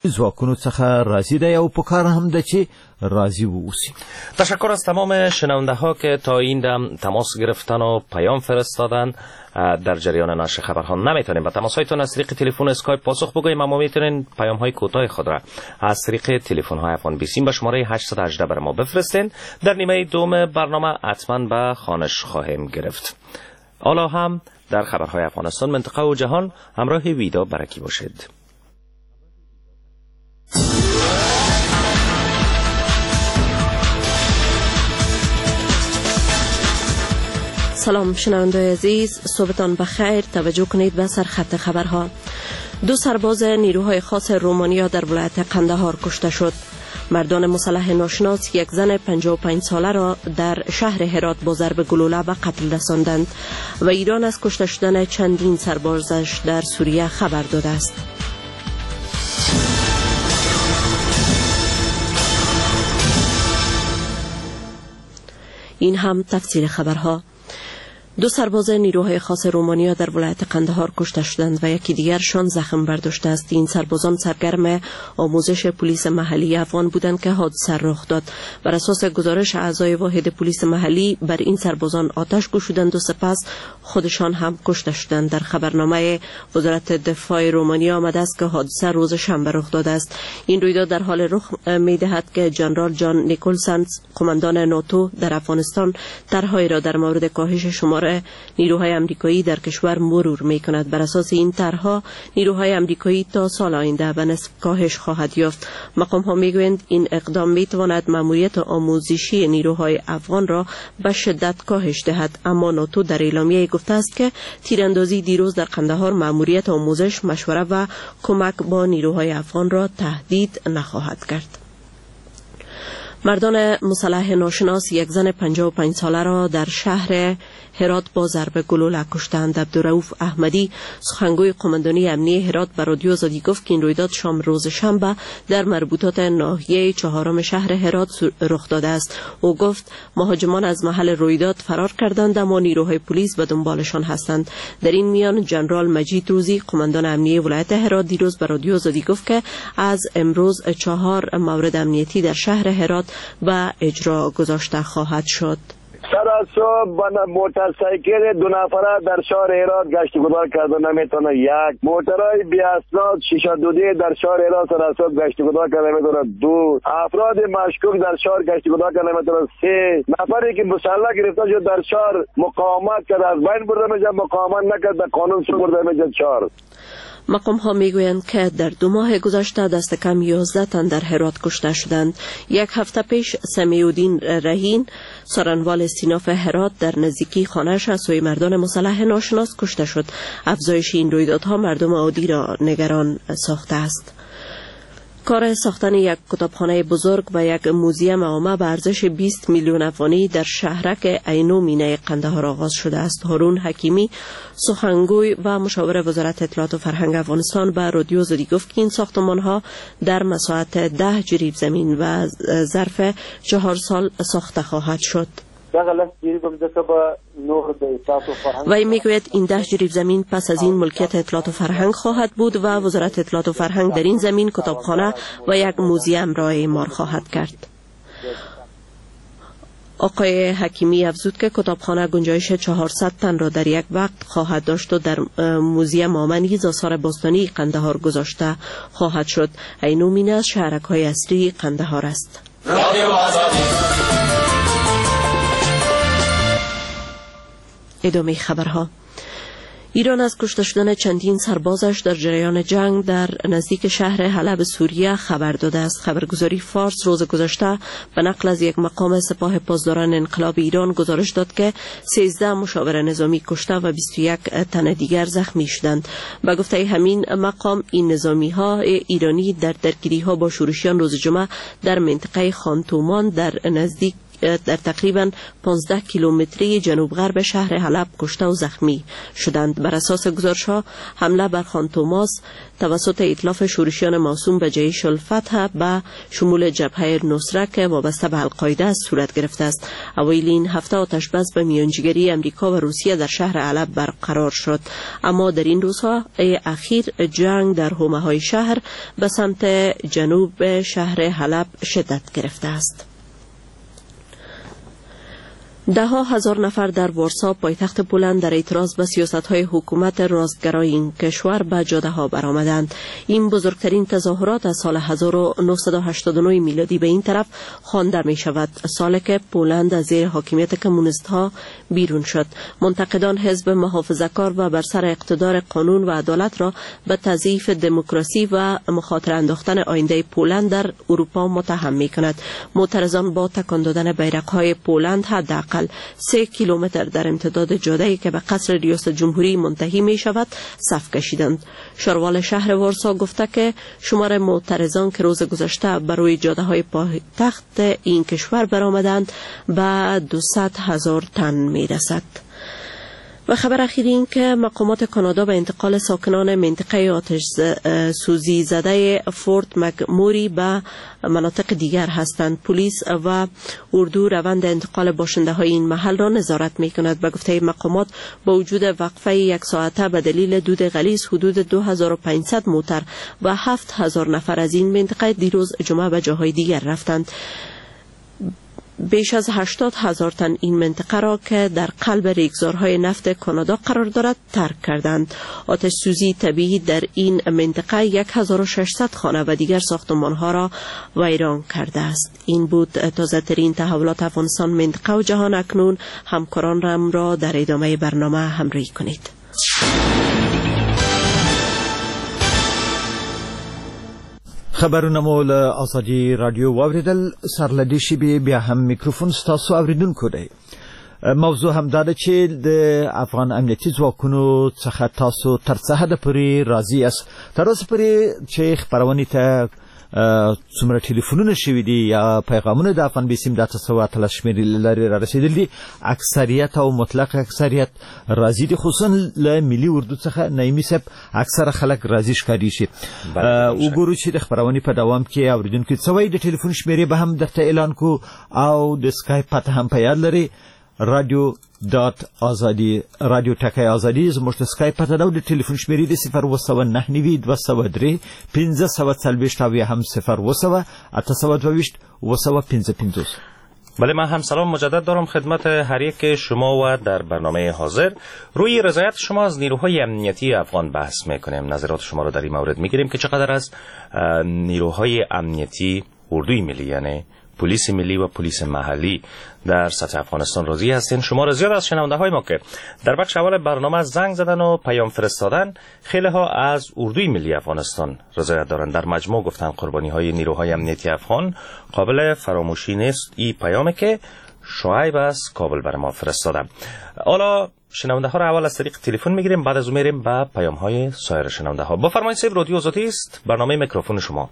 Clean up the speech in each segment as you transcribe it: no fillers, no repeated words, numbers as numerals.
ځواکونو څخه راضي دی او په کار هم ده چې راضي واوسي. تشکر از تمام شنونده ها که تا این دم تماس گرفتن و پیام فرستادن. در جریان نشر خبرها نمیتونیم به تماس هایتون از طریق تلفن اسکایپ پاسخ بگوییم، اما میتونین پیام های کوتاه خود را از طریق تلفن های افغان 20 به شماره 818 بر ما بفرستین. در نیمه دوم برنامه حتما به خوانش خواهیم گرفت. حالا هم در خبرهای افغانستان، منطقه و جهان همراه ویدا برکی باشید. سلام شنونده عزیز، صبحتان بخیر. توجه کنید به سرخط خبرها. 2 سرباز نیروهای خاص رومانیا در ولایت قندهار کشته شد. مردان مسلح ناشناس یک زن 55 ساله را در شهر هرات با ضرب گلوله به قتل رساندند و ایران از کشته شدن چندین سربازش در سوریه خبر داده است. این هم تفسیر خبرها. 2 سرباز نیروهای خاص رومانیا در ولایت قندهار کشته شدند و یکی دیگرشان زخم برداشته است. این سربازان سرگرم آموزش پلیس محلی افغان بودند که حادثه رخ داد. بر اساس گزارش اعضای واحد پلیس محلی، بر این سربازان آتش گشودند و سپس خودشان هم کشته شدند. در خبرنامه وزارت دفاع رومانیا آمده است که حادثه روز شنبه رخ داده است. این رویداد در حال رخ می‌دهد که جنرال جان نیکولسن، قماندان ناتو در افغانستان، طرحی را در مورد کاهش شمار نیروهای امریکایی در کشور مرور می کند. بر اساس این طرح‌ها نیروهای امریکایی تا سال آینده به نصف کاهش خواهد یافت. مقام ها می گویند این اقدام می تواند ماموریت آموزشی نیروهای افغان را به شدت کاهش دهد، اما ناتو در اعلامیه گفته است که تیراندازی دیروز در قندهار ماموریت آموزش، مشوره و کمک با نیروهای افغان را تهدید نخواهد کرد. مردان مسلح ناشناس یک زن 55 ساله را در شهر هرات با ضرب گلوله کشتند. عبدالرؤوف احمدی، سخنگوی قماندانی امنیه هرات، به رادیو آزادی گفت که این رویداد شام روز شنبه در مربوطات ناحیه 4 شهر هرات رخ داده است. او گفت مهاجمان از محل رویداد فرار کردند، اما نیروهای پلیس به دنبالشان هستند. در این میان جنرال مجید روزی، قماندان امنیه ولایت هرات، دیروز به رادیو آزادی گفت که از امروز 4 مورد امنیتی در شهر هرات به اجرا گذاشته خواهد شد. سر از صبح موتورسایکل 2 نفره در شهر هرات گشت گذار کرده نمیتونه. یک موترهای بی اسناد شیشه دودی در شهر هرات سر از صبح گشت گذار کرده نمیتونه. 2 افراد مشکوک در شهر گشت گذار کرده نمیتونه. 3 نفری که مسلح گرفته شد در شهر مقاومت کرد، از بین برده میشه، مقاومت نکرد، به قانون سو برده میشه. 4 مقام ها می گویند که در 2 ماه گذشته دست کم 11 تن در هرات کشته شدند. 1 هفته پیش سمیع‌الدین رهین، سارنوال استیناف هرات، در نزدیکی خانه‌اش از سوی مردان مسلح ناشناس کشته شد. افزایش این رویدادها مردم عادی را نگران ساخته است. کار ساختن یک کتابخانه بزرگ و یک موزیم عامه به ارزش 20 میلیون افغانی در شهرک عینو مینه قندهار آغاز شده است. هارون حکیمی، سخنگوی و مشاور وزارت اطلاعات و فرهنگ افغانستان، به رادیو آزادی گفت که این ساختمان‌ها در مساحت 10 جریب زمین و ظرف 4 سال ساخته خواهد شد. و این میگوید این 10 جریب زمین پس از این ملکیت اطلاعات و فرهنگ خواهد بود و وزارت اطلاعات و فرهنگ در این زمین کتابخانه و یک موزیم را اعمار خواهد کرد. آقای حکیمی افزود که کتابخانه گنجایش 400 تن را در یک وقت خواهد داشت و در موزیم عامه نیز آثار باستانی قندهار گذاشته خواهد شد. عینو مینه از شهرک‌های اصلی قندهار است. ادامه خبرها. ایران از کشته شدن چندین سربازش در جریان جنگ در نزدیک شهر حلب سوریه خبر داده است. خبرگزاری فارس روز گذشته به نقل از یک مقام سپاه پاسداران انقلاب ایران گزارش داد که 13 مشاور نظامی کشته و 21 تن دیگر زخمی شدند. به گفته همین مقام، این نظامی ها ایرانی در درگیری ها با شورشیان روز جمعه در منطقه خانتومان در نزدیک در تقریبا 15 کیلومتری جنوب غرب شهر حلب کشته و زخمی شدند. بر اساس گزارش‌ها حمله بر خان توماس توسط ائتلاف شورشیان موسوم به جیش الفتح به شمول جبهه نصره که وابسته به القاعده است صورت گرفته است. اوایل این هفته آتش‌بس به میانجیگری امریکا و روسیه در شهر حلب برقرار شد، اما در این روزها اخیر جنگ در حومه‌های شهر به سمت جنوب شهر حلب شدت گرفته است. ده ها هزار نفر در وارسا پایتخت پولند در اعتراض به سیاست‌های حکومت راستگرای این کشور به جاده‌ها برآمدند. این بزرگترین تظاهرات از سال 1989 میلادی به این طرف خوانده می شود، سالی که پولند از زیر حاکمیت کمونیست‌ها بیرون شد. منتقدان حزب محافظه‌کار و بر سر اقتدار قانون و عدالت را به تضعیف دموکراسی و مخاطره انداختن آینده پولند در اروپا متهم می‌کنند. معترضان با تکان دادن بیرق‌های پولند حداقل 3 کیلومتر در امتداد جاده‌ای که به قصر ریاست جمهوری منتهی می شود صف کشیدند. شاروال شهر وارسا گفته که شمار معترضان که روز گذشته بر روی جاده‌های پایتخت این کشور برآمدند به 200,000 تن می رسد. و خبر اخیر این که مقامات کانادا به انتقال ساکنان منطقه آتش سوزی زده فورت مکموری به مناطق دیگر هستند. پلیس و اردو روند انتقال باشنده های این محل را نظارت می کند. به گفته مقامات با وجود وقفه 1 ساعته به دلیل دود غلیظ حدود 2500 موتر و 7000 نفر از این منطقه دیروز جمعه به جاهای دیگر رفتند. بیش از 80,000 تن این منطقه را که در قلب ریگزارهای نفت کانادا قرار دارد ترک کردند. آتش سوزی طبیعی در این منطقه 1600 خانه و دیگر ساختمانها را ویران کرده است. این بود تازه ترین تحولات افغانستان، منطقه و جهان. اکنون همکاران را در ادامه برنامه همراهی کنید. خبرونه مو له آزادی رادیو واوریدل سرلدی شی بیا هم میکروفون ستاسو اوریدونکو دی. موضوع هم داده چې د افغان امنیتي ځواکونو څخه تاسو تر څه حده پورې راضي است. تر اوسه پورې چې خبرونه ته څومره ټلیفونونه شوي دي یا پیغامونه د افغان بیسیم د 313 شمیرې لري را رسیدلي دي، اکثریت او مطلق اکثریت راضي دي، خصوصا له ملي اردو څخه نایمي صاحب اکثره خلک راضي ښکاري شي. وګورو چې د خبرونه په دوام کې اوریدونکو څه وایي. د ټلیفون شمیرې به هم درته اعلان کو او د اسکایپ پته هم په یاد لري رادیو دات آزادی رادیو ټکای آزادی زموږ د اسکایپ پته ده. د ټلیفون شمیرې د 019 203 1540 او هم 0 822 255. بله، من هم سلام مجدد دارم خدمت هر یک شما و در برنامه حاضر روی رضایت شما از نیروهای امنیتی افغان بحث میکنیم. نظرات شما رو در این مورد میگیریم که چقدر از نیروهای امنیتی اردوی ملی یعنی پلیس ملی و پلیس محلی در سطح افغانستان راضی هستین. شما زیاد از شنونده های ما که در بخش اول برنامه زنگ زدن و پیام فرستادن، خیلی ها از اردوی ملی افغانستان رضایت دارند. در مجموع گفتن قربانی های نیروهای امنیتی افغان قابل فراموشی نیست. این پیامی که شعیب از کابل بر ما فرستادن. حالا شنونده ها را اول از طریق تلفن میگیریم، بعد از اون میریم با پیام های سایر شنونده ها. بفرمایید صاحب، رادیو آزادی است، برنامه میکروفون شما.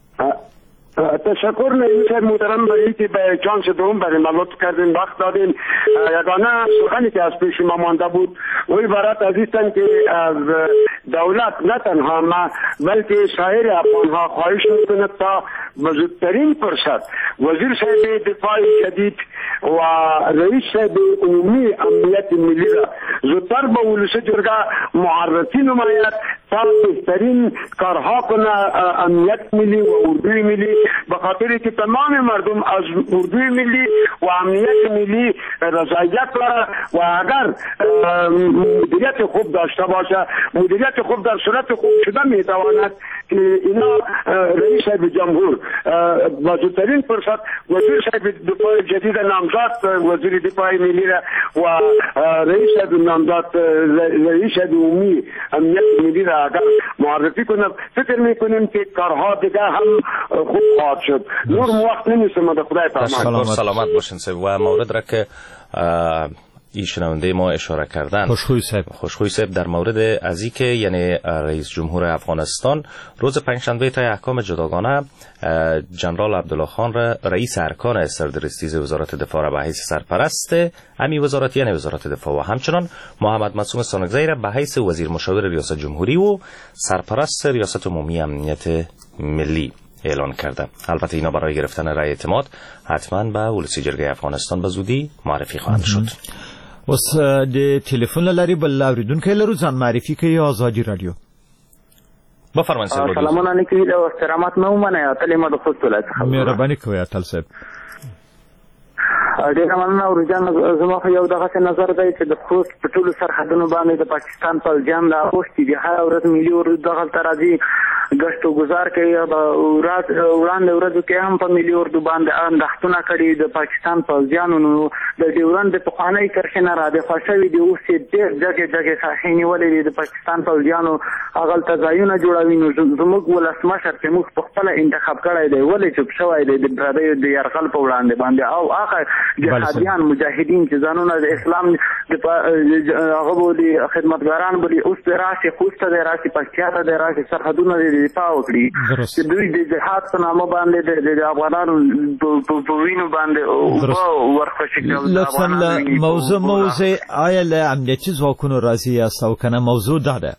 تشکر نمیشه محترم برای که به چانس دوم برای ما لطف کردین، وقت دادین. یگانه سخنی که از پیش ما مانده بود وی برات عزیزتن که از دولت نه تنها ما بلکه سایر افغانها خواهش میکند تا بزرگترین فرصت وزیر صاحب دفاع جدید و رئیس صاحب عمومی امنیت ملی را زودتر به ولس جرگه معرفی نماید تا بهترین کارها کنه امنیت ملی و اردوی ملی، به خاطری که تمام مردم از اردوی ملی و امنیت ملی رضایت داره و اگر مدیریت خوب داشته باشه، مدیریت خوب در صورت خوب شده میتواند که اینا رئیس صاحب جمهور با زودترین فرصت وزیر صاحب دفاع جدید نامزد وزیر دفاع ملی و رئیس صاحب نامزد رئیس صاحب عمومی امنیت ملی را اگر معرفی کنم، فکر میکنیم که کارها دیگه هم خوب خواهد شد. نور وقت نمیستم. خدای پامان سلامت باشین. و مورد را که این شنونده ما اشاره کردن، خوشخوی صاحب در مورد از اینکه یعنی رئیس جمهور افغانستان روز پنجشنبه طی احکام جداگانه جنرال عبدالله خان را رئیس ارکان سردرستیز وزارت دفاع را به حیث سرپرست امی وزارت یعنی وزارت دفاع و همچنان محمد معصوم سانکزی را به حیث وزیر مشاور ریاست جمهوری و سرپرست ریاست عمومی امنیت ملی اعلان کرده. البته اینا برای گرفتن رأی اعتماد حتما به ولسی جرګې افغانستان به زودی معرفی خواهند شد. اوس د ټلیفون لري بل اوریدونکو لرو ځان معرفي کوي آزادی رادیو. بفرمایئ. سلامونه علیکم او احترامات مو منه اتلې ما د خوست ولایت څخه. مهرباني کوئ اتل صاحب. ډیر مننه ورجان زما خو یو دغه نظر دی چې د خوست په ټولو سرحدونو باندې د پاکستان پوځیان د اوښتي دي، هر ورځ ملي اردو دغه ترازی گشت و گذار کوي، وړاندې ورځو کې هم په ملي اردو باندې اندښتونه کړي د پاکستان پوځیانو. نو د ډیورند د پخوانۍ کرښې نه را د خوشوي دي، اوس ډېر جګې ساحې نیولې دي د پاکستان پوځیانو، هغلته ځایونه جوړوي. نو زموږ ولسمشر چې موږ په خپله انتخاب کړی دی ولې چوپ شوی دی د پردیو د یرغل په وړاندې باندې، او هغه جهادیان مجاهدین چې ځانونه د اسلام هغه بولي خدمتګاران بولي، اوس د راشي خوست د راشي پکتیا ته د راشي سرحدونه دفاع وکړي چې دوی د جهاد په نامه باندې د افغانانو په وینو باندې ورخوشي کوي. لطفا موضوع آیا له امنیتي ځواکونو راځي یا او کنه موضوع ده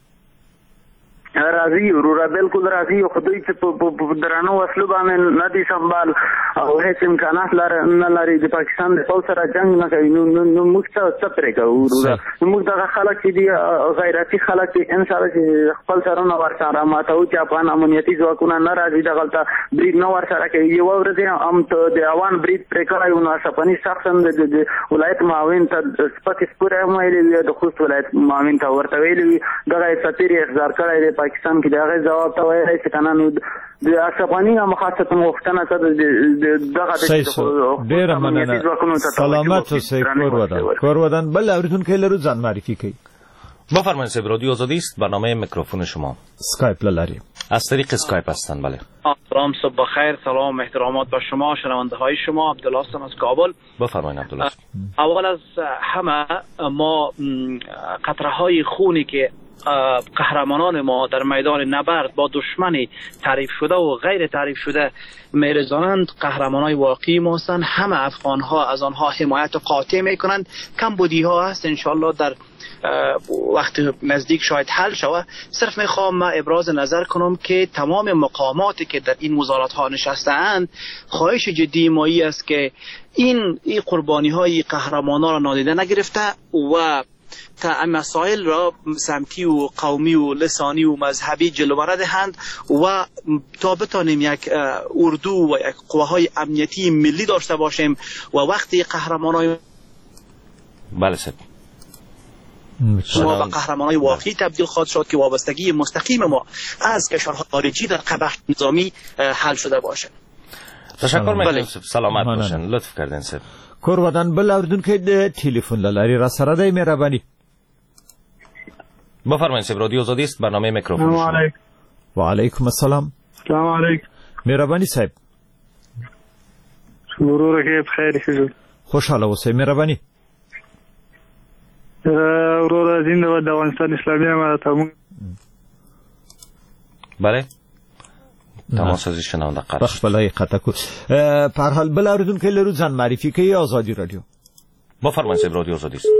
راځي ورور بالکل راځي، خو دوی چې په درانو وسلو باندې نه دي سنبال او هیڅ امکانات نه لري د پاکستان د پوځ سره جنگ نه کوي. نو موږ څه پرې کوو ورور؟ موږ دغه خلک چې دي غیرتي خلک دي ان شاء الله چې خپل سرونه ورسره ماتو چې افغان امنیتي ځواکونه نه راځي دغلته برید نه ورسره کوي. یو ورځ هم ته د اوان برید پرې کړی نو اشرفني شخصا د ولایت معاون ته سپکې سپورې هم ویلې وي، د خوست ولایت معاون ته ورته ویلې وي دغه سفیر احضار کړی دی پاکستان کې، دغه جواب ته وایي چې کنه نو د اشرفني هم خاصه مختنه ته دغه ډیر مننه. سلامت اوسئ کور ودان. بل اوریدونکو لرو ځان معرفی کوي. بفرمایید. صاحب رادیو آزادی است، برنامه میکروفون شما. اسکایپ لاری از طریق اسکایپ هستن. بله. سلام، صبح بخیر، سلام احترامات به شما شنونده های شما. عبدالله هستم از کابل. بفرمایید عبدالله. اول از همه ما قطره های خونی که قهرمانان ما در میدان نبرد با دشمنی تعریف شده و غیر تعریف شده میرزانند قهرمانای واقعی ما هستند. همه افغان ها از آنها حمایت قاطع میکنند. کمبودی ها هست انشالله در وقت نزدیک شاید حل شود. صرف میخوام ابراز نظر کنم که تمام مقاماتی که در این وزارت ها نشسته‌اند خواهش جدی مایی است که این قربانی های قهرمانان را نادیده نگرفته و تا مسائل را سمتی و قومی و لسانی و مذهبی جلوه دهند و تا بتانیم یک اردو و یک قواهای امنیتی ملی داشته باشیم و وقتی قهرمانای بله سب ما به قهرمانای واقعی تبدیل خواهد شد که وابستگی مستقیم ما از کشورهای خارجی در قبح نظامی حل شده باشه. تشکر میکنم. سلامت باشن. لطف کردین سب. کور ودان. بل اوریدونکو د ټلیفون لاري را سره دی. مهرباني. بفرمایید. صاحب رادیو آزادی است، برنامه میکروفون شما. و علیکم السلام. سلام علیکم. مهرباني صاحب. ورور کې بخیر شو. خوشاله اوسئ. مهرباني. ورور زنده د افغانستان اسلامي امارات. بله. تماس از شنونده قرار بخبلای قطع کو. پر حال بل اوریدونکو لرو ځان معرفي کوي. آزادی رادیو. بفرمایید. صاحب رادیو آزادی است.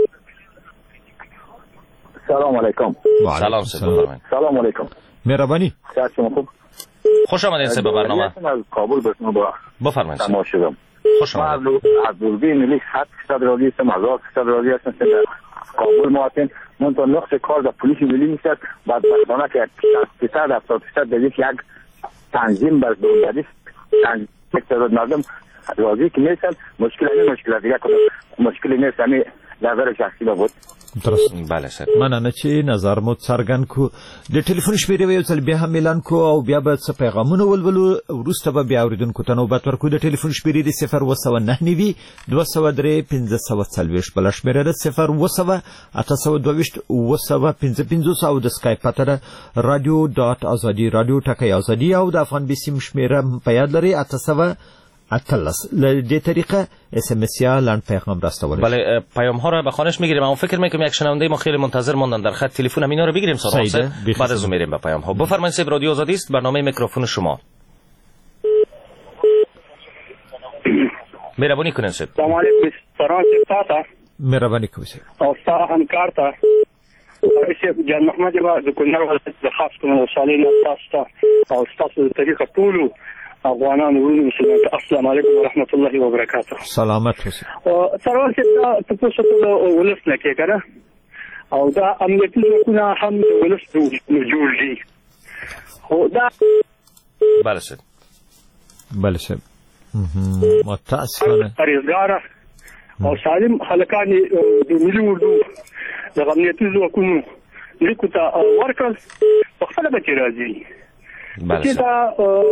سلام علیکم. سلام صاحب. بفرمایید. سلام علیکم. مهربانی. صحت شما خوب؟ خوش آمدید صاحب برنامه. از کابل به شما بفرمایید. تماس شدم. خوش آمدید. از دوربین ملی 700 رادیو هستم، 1000 رادیو هستم در کابل مواطن. من تا نقش کار در پلیس ملی میشد بعد بردانه که 70% در یک تنظیم بر دولتی تنظیم اقتصاد مردم راضی که نیستن. مشکل دیگه مشکلی نیست. همین نظر شخصی بود. درست. بله سر. مننه چې نظر مو څرګند کو. د ټلیفون شمیرې یو ځل بیا هم اعلان کو او بیا به څه پیغامونه ولولو. وروسته به بیا اوریدونکو ته نوبت ورکو. د ټلیفون شمیرې د 029 203 1540 بل شمیرې د 0 822 955 او د اسکایپ پته radio.azadi radio ټکی ازادي او د افغان بیسیم شمیره په یاد لري 800 اتلس ل دې طریقه اس ام اس یا لاند پیغام راستول. بله پیام ها رو به خوانش میگیریم. اما فکر میکنم یک شنونده ما خیلی منتظر موندن در خط تلفن، اینا رو بگیریم سراغ بعد از اون میریم به پیام ها. بفرمایید صاحب، رادیو آزادی است، برنامه میکروفون شما. مهربانی کنید صاحب. سلام علیکم. سلام تاسو. مهربانی کوئ. او تاسو همکار ته رئیس جان محمد با د کونړ ولایت د خاص کوم وسالین تاسو او تاسو د طریقه ټول افغانان ورونو مسلمان. السلام علیکم ورحمت الله وبرکاته. سلامت اوسئ. سروان چې تاسو ته ولس نه کې کنه او دا امنیتي ځواکونه هم د ولس جوړ دي. خو دا بله صاحب. بله صاحب. متاسفانه پرېزګار او سالم خلکان د ملي اردو د امنیتي ځواکونو لیکو ته ورکړل په خپله به چې راځي. بله چې دا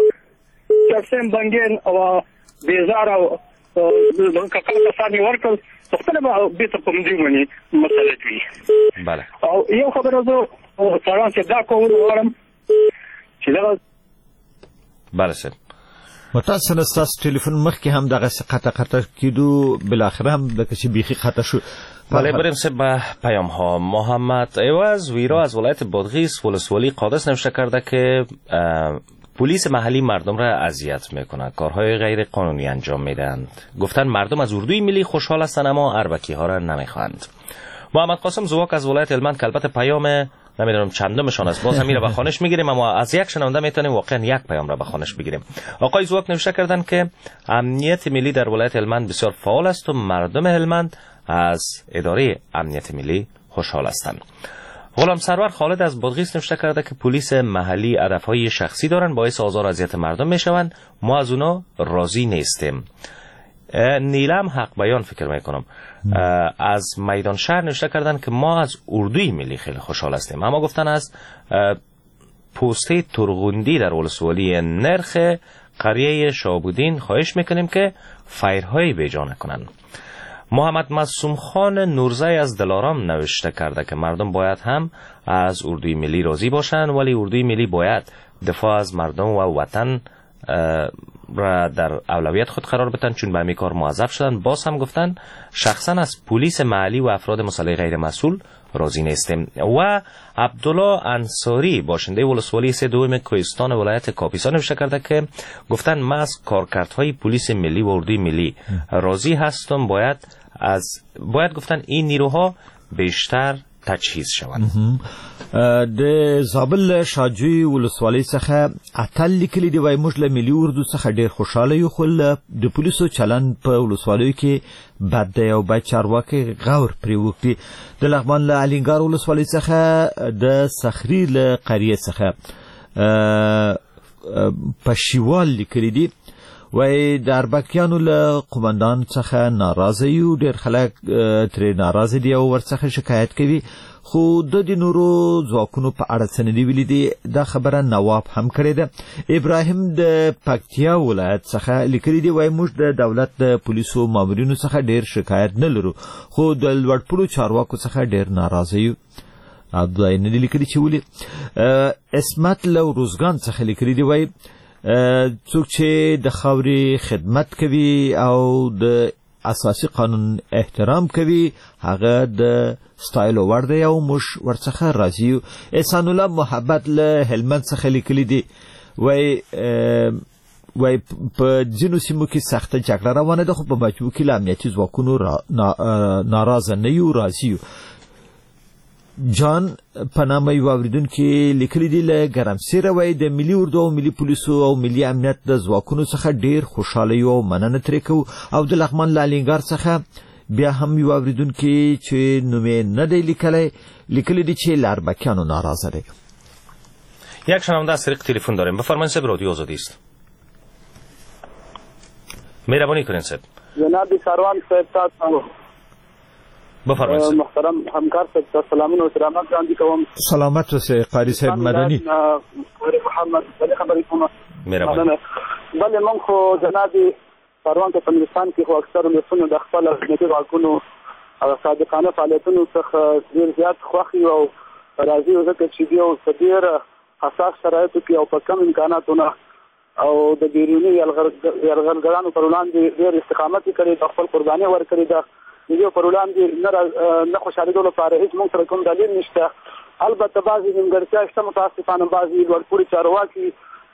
چرسم بنګین او بیزار او کاکل کسان یې ورکړل په خپله به بېرته په همدې باندې مسلط وي. بله. او یو خبره زه سړیان چې دا کول غواړم چې دغه بله صاحب. متاسفانه ستاسو ټلیفون مخکې هم دغسې قطع کېدو، بالاخره هم دغه چې بیخي قطع شو. بله بریم صاحب به پیام ها. محمد ایواز ویرا از ولایت بادغیس ولسوالی قادس نوشته کرده که پلیس محلی مردم را اذیت میکنه، کارهای غیر قانونی انجام میدهند. گفتن مردم از اردوی ملی خوشحال هستند اما اربکی ها را نمیخواند. محمد قاسم زواک از ولایت هلمند که البته پیام نمیدونم چندمشان است، باز همین را به خوانش میگیریم، اما از یک شنونده میتونیم واقعا یک پیام را به خوانش بگیریم. آقای زواک نوشته کردن که امنیت ملی در ولایت هلمند بسیار فعال است و مردم هلمند از اداره امنیت ملی خوشحال هستند. غلام سرور خالد از بادغیس نوشته کرده که پلیس محلی هدفهای شخصی دارن، باعث آزار و اذیت مردم میشوند، ما از اونا راضی نیستیم. نیلم حق بیان فکر میکنم از میدان شهر نوشته کردن که ما از اردوی ملی خیلی خوشحال هستیم، اما گفتن از پوسته ترغوندی در ولسوالی نرخ قریه شابودین خواهش میکنیم که فایرهای بیجا نکنن. محمد معصوم خان نورزی از دلارام نوشته کرده که مردم باید هم از اردوی ملی راضی باشند، ولی اردوی ملی باید دفاع از مردم و وطن را در اولویت خود قرار بدن، چون به همین کار موظف شدن. باز هم گفتن شخصا از پلیس محلی و افراد مسلح غیر مسئول راضی نیستیم. و عبدالله انصاری باشنده ولسوالی 32 کوهستان ولایت کاپیسا نوشته کرده که گفتن من از کارکردهای پلیس ملی و اردوی ملی راضی هستم، باید گفتن این نیروها بیشتر تجهیز شوند. د زابل شاجوی ولسوالی څخه اتل لیکلي دی وای موږ له ملي اردو څخه ډیر خوشاله یو، خو د پولیسو چلن په ولسوالیو کې بد دی او باید چارواکي غور پرې وکړي. د لغمان له الینګار ولسوالۍ څخه د صخري له قریه څخه پشیوال لیکلي دی وای د اربکیانو له قومندان څخه ناراضه یو، ډیر خلک ترې ناراضه دي او ورڅخه شکایت کوي، خو د نورو ځواکونو په اړه څه نه دی ویلي دي. دا خبره نواب هم کړې ده. ابراهیم د پکتیا ولایت څخه لیکلي دی وای موږ د دولت د پولیسو مامورینو څخه ډیر شکایت نه لرو، خو د لوړپوړو چارواکو څخه ډیر ناراضه یو. عبدالله نه لیکلي چې ولې. اسمت له روزګان څخه لیکلي دی وای څوک چې د خاورې خدمت کوي او د اساسي قانون احترام کوي هغه د ستایلو وړ دی او موږ ورڅخه راضي یو. احسان الله محبت له هلمند څخه لیکلي دی وای په ځینو سیمو کې سخته جګړه روانه ده، خو په مجموع کې له امنیتي ځواکونو ناراضه نه یو، راضي یو. جان پنامه یو اوریدونکي لیکلي دی له ګرمسیره وای د ملي اردو او ملي پولیسو او ملي امنیت د ځواکونو څخه ډیر خوشاله یو او مننه ترې کوو. او د لغمان له الینګار څخه بیا هم یو اوریدونکي چې نومې نه دی لیکلی دی چې له اربکیانو ناراضه دی. یک شنونده از طریق تلفن داریم. بفرمایید صاحب، رادیو آزادی است. مهربانی کنید صاحب. جناب سروان صاحب تاسو بفرمایید صاحب. محترم همکار صاحب سلامونه او سلامات وړاندې کوم. سلامت اوسئ قاری صاحب مدني. محمد بل خبرې کوم. مهرباني. بل موږ خو جناب سروان په هندستان کې خو اکثر لسونو د خپل حکومتي واکونو او صادقانه فعالیتونو څخه ډیر زیات خوښي او راضي ځکه چې دیو ډیر حساس شرایطو کې او په کم امکاناتو نه او د بیرونی یلغرګرانو پر وړاندې ډېر استقامت کړی د خپل قرباني ورکړي ده یو پر وړاندې نه خوشالېدو لپاره هیڅ موږ سره کوم دلیل نشته. البته بعضې نیمګړتیا شته متاسفانه بعضې لوړپوړي چارواکي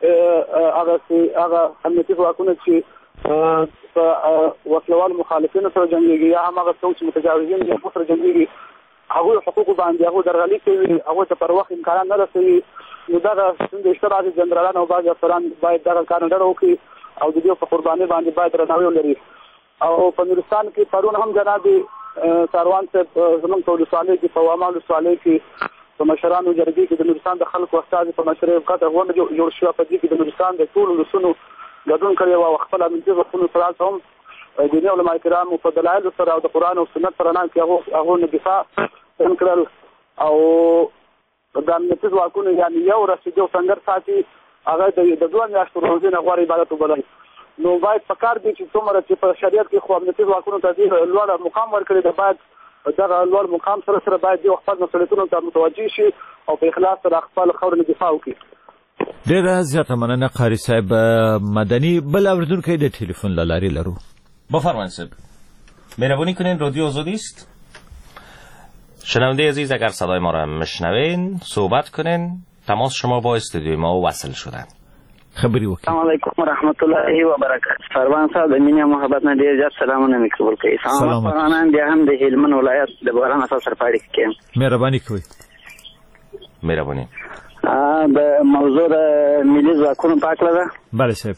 هغه امنیتي ځواکونه چې په وسلوالو مخالفینو سره جنګېږي یا هم هغه څوک چې متجاوزین دي هغو سره جنګېږي هغوی حقوقو باندې هغوی درغلي کوي هغوی ته پر وخت امکانات نه رسوي نو دغه څنګه شته بعضې جنرالان او بعضې افسران باید دغه کار نه ډډه وکړي او د دې په قربانۍ باندې باید درناوی ولري. او په نورستان کې پرون هم جناب کاروان صاحب زموږ په ولسوالۍ کې په واما ولسوالۍ کې په مشرانو جرګې کې د نورستان د خلکو استازي په مشرۍ قدر غونډه جوړ شوه. په دې کې د نورستان د ټولو ولسونو ګډون کړی و او خپل امنیتي ځواکونو سره هم دیني علما کرامو په دلایلو سره او د قرآن او سنت په رڼا کې هغو نه دفاع کړل او د امنیتي ځواکونو یعنې یو رسېدو سنګر ساتي هغه د 2 میاشتو روزي نه غوره عبادت وبلل. نو باید په کار دی چې څومره چې په شریعت کې خو امنیتي ځواکونو ته ډېر لوړ مقام ورکړی دی باید دغه لوړ مقام سره سره باید یو خپل مسؤلیتونو ته متوجه شي او په اخلاص سره خپل خاورې دفاع وکړي. ډېره زیاته مننه قاري صاحب. مدنی بل اورېدونکی د تلیفون له لارې لرو. بفرمایید صاحب. مهربانی کنین رادیو آزادی است. شنونده عزیز اگر صدای ما را میشنوین صحبت کنین. تماس شما با استودیوی ما وصل شدن. خبری وکړئ. السلام علیکم ورحمت الله وبرکاته. سروان صاحب د مینې محبت نه ډېر زیات سلامونه مې قبول کړئ. سلام پرانان بیا هم د هلمند ولایت د باران اساس سره پاړې کې مهرباني کوئ. مهرباني. د موضوع د ملي ځواکونو په اړه ده. بله صاحب.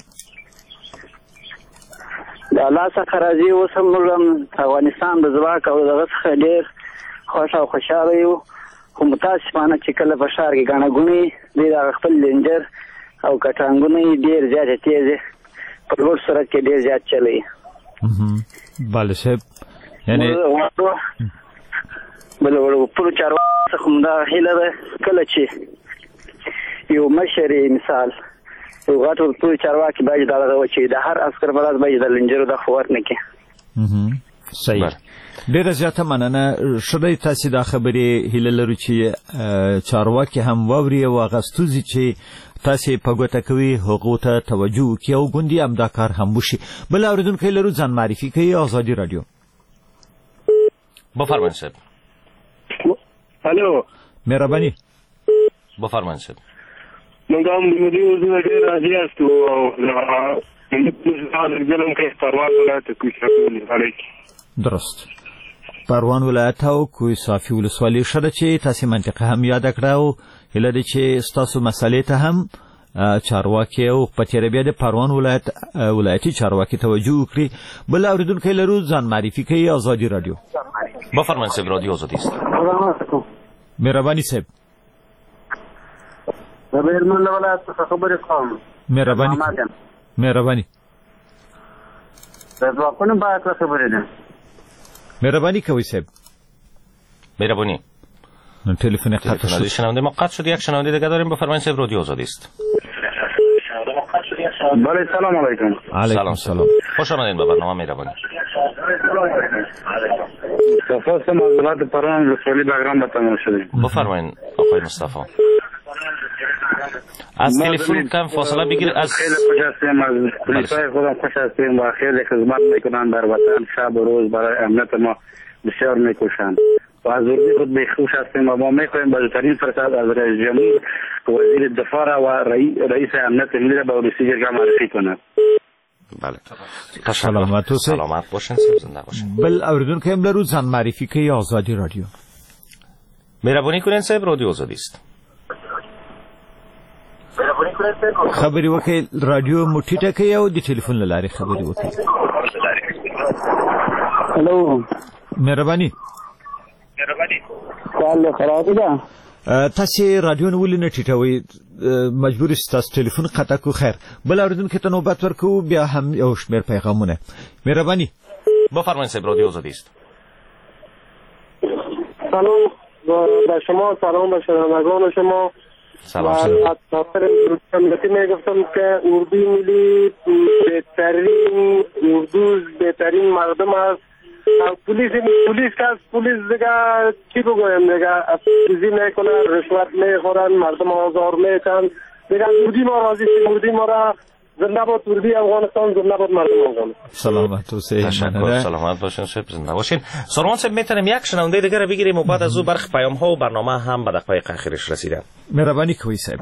د الله څخه راضي اوسم افغانستان د ځواک او دغه څخه ډېر خوښ او خوشحاله یو خو متاسفانه چې کله په ښار کې ګڼه ګوڼې دوی د خپل لنجر او کټانګونه ډېر زیاتې تیزې په لوړ سرعت کې ډېر زیات چلوي. بله صاحب. یعنې بله وړوپوړو چارواکو څخه همدا هیله ده کله چې یو مشر مثال یو غټ وړوپوړي چارواکي باید دغه وچوي د هر عسکر په لاس باید د لنجرو د خو ورنه کړي. صحیح. ډېره زیاته مننه. ښه دی تاسې دا خبرې هیله لرو چې چارواکي هم واوري او هغه ستونزې چې تاسې په ګوته کوي هغو ته توجه وکړي او ګوندې همدا کار هم وشي. بل اورېدونکی لرو ځان معرفي کوي. آزادي راډیو. بفرمایید صاحب. الو مهرباني. بفرمایید صاحب. موږ هم د دې وضعیت ډېر راضي یاستو او درست. پروان ولایت او کوی صافي ولسوالۍ ښه ده چې تاسې منطقه هم یاده کړه او هیله ده چې ستاسو مسئلې ته هم چارواکي او په تېره بیا د پروان ولایتي چارواکي توجه وکړي. بل اورېدونکی لرو ځان معرفي کوي. آزادي راډیو. بفرمایید صاحب رادیو آزادی است. مهرباني صاحب. د هلمند ولایت څخه خبرې کوم. مهرباني. د ځواکونو په اړه خبرې ده. مهرباني کوئ صاحب. مهرباني. تلفن قطع شد. شنونده ما قطع شد. یک شنونده دیگه داریم. بفرمایید صاحب رادیو آزادی است. بله سلام علیکم. علیکم سلام. خوش آمدید به برنامه مهربانی. صفات معلومات پران رسولی بگرام بتمام شدیم. بفرمایید آقای مصطفی. از تلفن کم فاصله بگیر. از خیلی خوش هستیم از پلیسای خودم خوش هستیم و خیلی خدمت میکنن در وطن. شب و روز برای امنیت ما بسیار میکوشند و از اردی خود خوش هستیم و ما میخواهیم بزرگترین فرصت از رئیس جمهور وزیر دفاع و رئیس امنیت ملی را به رئیس جمهور معرفی کند. بله. سلامت باشین. زنده باشین. بل اوریدونکو هم لرو ځان معرفي کوي. آزادي راډیو. مهرباني کنین صاحب رادیو آزادی است. خبري وکړئ. رادیو مو ټیټه کوي او د ټلیفون له لارې خبري وکړئ. هلو. مهرباني. سوال خراب ده. تاسې رادیو نه ولې نه ټیټوئ؟ مجبور یې تاسو ټلیفون قطع کو. خیر. بل اورېدونکي ته نوبت ورکوو. بیا هم یو شمېر پیغامونه. مهرباني. بفرمایید صاحب رادیو آزادی است. سلام به شما. سلام به شنوندگان شما. سلام. از خاطر ملتی میگفتم که اردو ملی بهترین مردم است. پلیس دیگه چی بگویم دیگه افزایشی میکنن، رشوت میخورن، مردم آزار میکنن. دیگه اردی ما راضی است. اردی ما را زنده باد اردوی افغانستان، زنده باد مردم افغانستان. سلامت و صحیح. تشکر. سلامت باشین شب زنده باشین. سلمان صاحب میتونیم یک شنونده دیگه رو بگیریم و بعد از او برخ پیام ها و برنامه هم به دقیقه اخیرش رسیده. مهربانی کوی صاحب.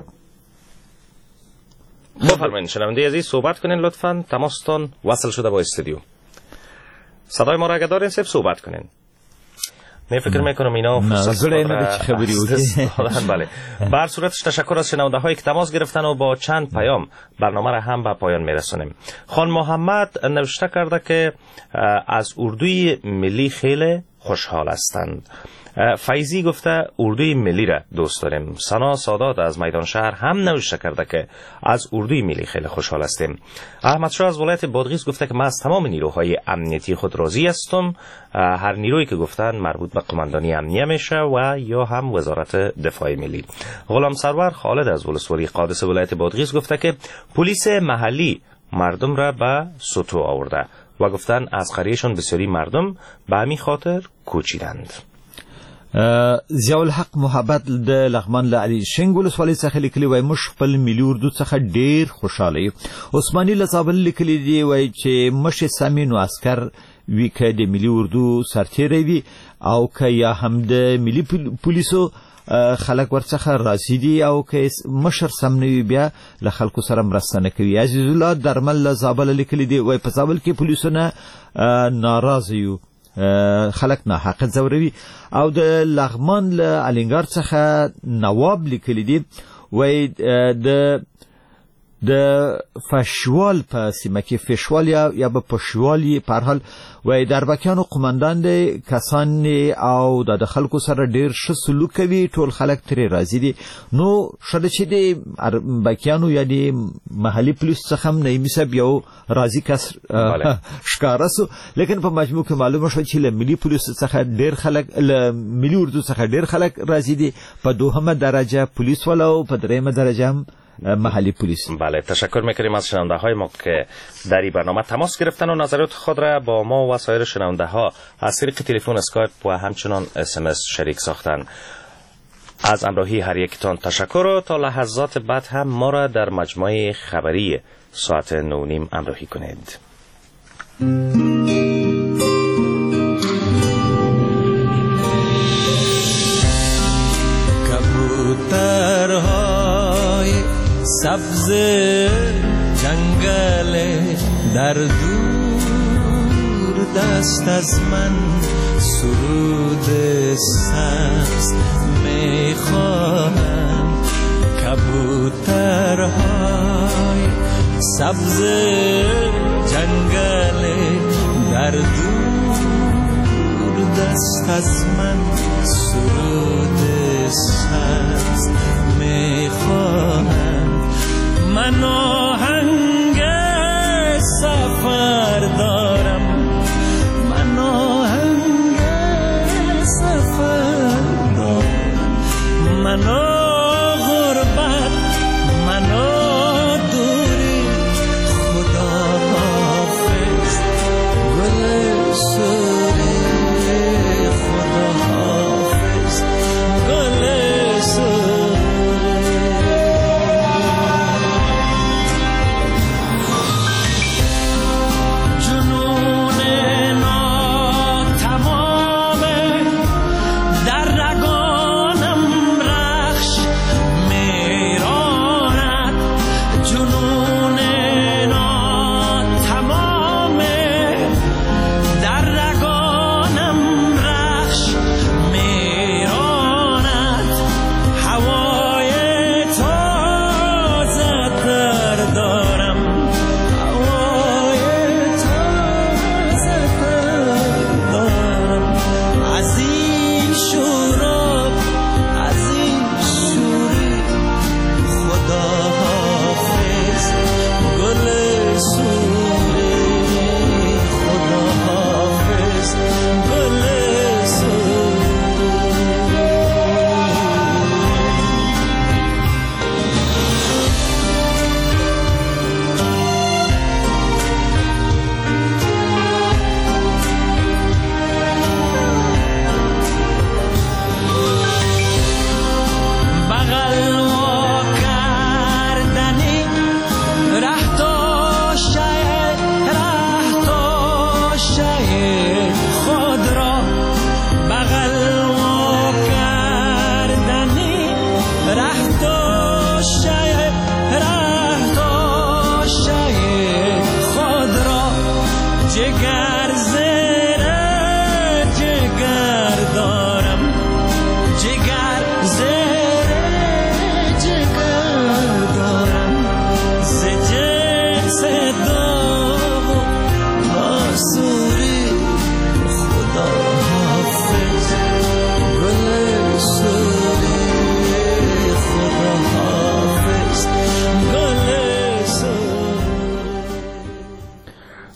بفرمایید شنونده عزیز صحبت کنین لطفاً. تماستون وصل شده با استودیو. صدای ما را اگه دارین صاحب صحبت کنین. من فکر میکنم اینا فرصت خبری بود. بله. بر صورتش تشکر از شنونده هایی که تماس گرفتن و با چند پیام برنامه را هم به پایان میرسونیم. خان محمد نوشته کرده که از اردوی ملی خیلی خوشحال هستند. فیضی گفته اردوی ملی را دوست داریم. سنا سادات از میدان شهر هم نوشته کرده که از اردوی ملی خیلی خوشحال هستیم. احمد شاه از ولایت بادغیس گفته که من از تمام نیروهای امنیتی خود راضی هستم. هر نیرویی که گفتن مربوط به قماندانی امنیه میشه و یا هم وزارت دفاع ملی. غلام سرور خالد از ولسوالی قادس ولایت بادغیس گفته که پلیس محلی مردم را به سطو آورده و گفتن از قریهشون بسیاری مردم به همین خاطر کوچیدند. ضیاء الحق محبت د لغمان له علي شنګ ولسوالۍ څخه لیکلي وای موږ خپل ملي اردو څخه ډیر خوشاله یو. عثماني له زابل لیکلي دی وای چې مشه سامین عسكر وی که د ملي اردو سرتیری وي او که یا هم د ملي پولیسو خلک ورڅخه راضي دي او که مشر سم نه وي بیا له خلکو سره مرسته نه کوي. عزیز الله درمل له زابل لیکلي دی وای په زابل کې پولیسونه ناراضه یو، خلک نه حق زوروي. او د لغمان له الینګار څخه نواب لیکلی دی وای د فشوال په سیمه کې فشوال یا به پښوالی په هر حال وای د اربکیانو قومندان دي کسان او د خلکو سره ډیر ښه سلوک کوي، ټول خلک ترې راضي دي. نو شته چې د اربکیانو یا د محلي پولیس څخه هم نه میسب یو راضي کس ښکارا سو، لیکن په مجموع کې معلومه شو چې له ملي پولیس څخه ډیر خلک له ملي اردو څخه ډیر خلک راضي دي. په دوهمه درجه پولیس ولو په دریمه درجه هم محلی پلیس. بله تشکر میکنیم از شنونده های ما که در این برنامه تماس گرفتن و نظرات خود را با ما و سایر شنونده ها از طریق تلفن، اسکایپ و همچنان SMS شریک ساختن. از همراهی هر یکتان تشکر و تا لحظات بعد هم ما را در مجموعه خبری ساعت 9:30 همراهی کنید. کبوترهای سبز جنگل در دور دست از من سرود سبز میخواهم. کبوترهای سبز جنگل در دور دست از من سرود سبز میخواهم. من آهنگ سفر دارم، من آهنگ سفر دارم، من غربت، من دوری. خدا حافظ گل سوری، خدا حافظ گل سوری.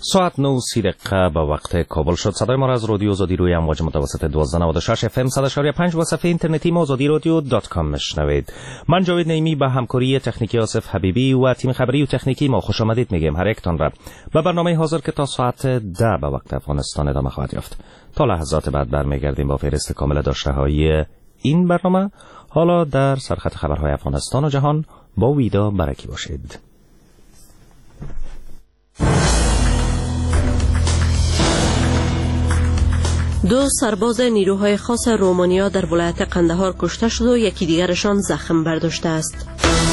ساعت 9:30 به وقت کابل شد. صدای ما را از رادیو آزادی روی امواج متوسط 1296 FM 100.5 و صفحه اینترنتی ما azadirodio.com میشنوید. من جاوید نعیمی با همکاری تکنیکی آصف حبیبی و تیم خبری و تکنیکی ما خوش آمدید میگیم هر یکتان را به برنامه حاضر که تا ساعت 10 به وقت افغانستان ادامه خواهد یافت. تا لحظات بعد برمیگردیم با فهرست کامل داشته‌های این برنامه. حالا در سرخط خبرهای افغانستان و جهان با ویدا برکی باشید. دو سرباز نیروهای خاص رومانیا در ولایت قندهار کشته شد و یکی دیگرشان زخم برداشته است.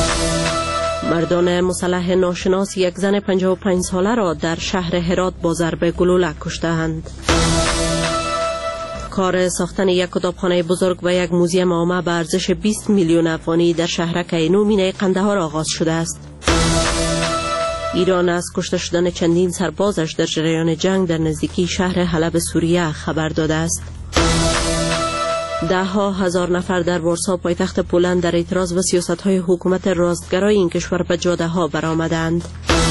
مردان مسلح ناشناس یک زن 55 ساله را در شهر هرات با ضرب گلوله کشته‌اند. کار ساختن یک کتابخانه بزرگ و یک موزیم عامه به ارزش 20 میلیون افغانی در شهرک اینومینه قندهار آغاز شده است. ایران از کشته شدن چندین سربازش در جریان جنگ در نزدیکی شهر حلب سوریه خبر داده است. ده‌ها هزار نفر در وارسا پایتخت پولند در اعتراض به سیاست‌های حکومت راستگرای این کشور به جاده‌ها برآمدند.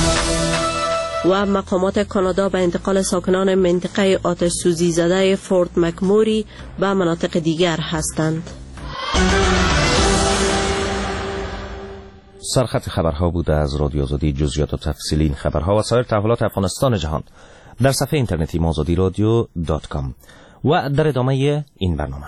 و مقامات کانادا به انتقال ساکنان منطقه آتش سوزی زده فورت مکموری به مناطق دیگر هستند. سرخط خبرها بوده از رادیو آزادی. جزئیات و تفصیلی این خبرها و سایر تحولات افغانستان جهان در صفحه اینترنتی ما azadirodio.com و در ادامه این برنامه.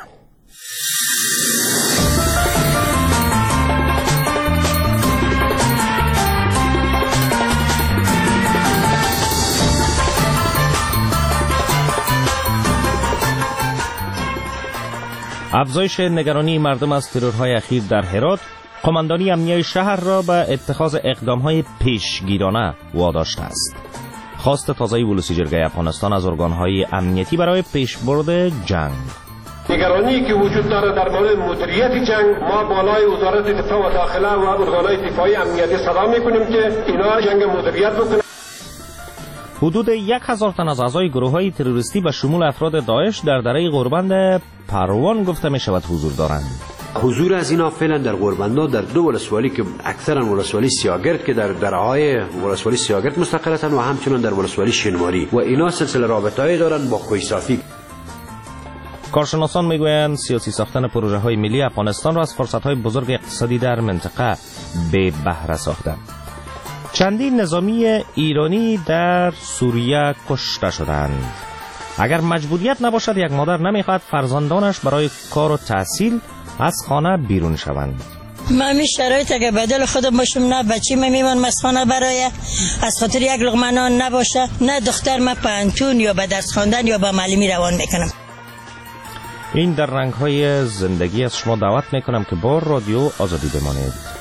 افزایش نگرانی مردم از ترورهای اخیر در هرات، قماندانی امنیه شهر را به اتخاذ اقدامهای پیشگیرانه واداشته است. خواست تازه ولسی جرگه افغانستان از ارگانهای امنیتی برای پیشبرد جنگ. نگرانی که وجود دارد در مورد مدیریت جنگ، ما بالای وزارت دفاع و داخله و ارگانهای دفاعی امنیتی صدا میکنیم که اینا جنگ مدیریت بکنند. حدود 1000 تن از اعضای گروه‌های تروریستی به شمول افراد داعش در دره غوربند پروان گفته می شود حضور دارند. حضور از اینا فعلا در غوربندا در دو ولسوالی که اکثرا ولسوالی سیاگرد که در درهای ولسوالی سیاگرد مستقرتن و همچنین در ولسوالی شینواری و اینا سلسله رابطه‌ای دارن با کوهصافی. کارشناسان میگویند سیاسی ساختن پروژه‌های ملی افغانستان را از فرصت‌های بزرگ اقتصادی در منطقه به بهره ساخته. چندین نظامی ایرانی در سوریه کشته شدند. اگر مجبوریت نباشد یک مادر نمیخواهد فرزندانش برای کار و تحصیل از خانه بیرون شوند. من می شرایط اگه بدل خودم باشم نه بچی میمونم از خانه برای از خاطر یک لقمه نان نباشه، نه دختر من پانتون یا به درس خواندن یا به معلمی روان میکنم. این در رنگ‌های زندگی از شما دعوت میکنم که با رادیو آزادی بمانید.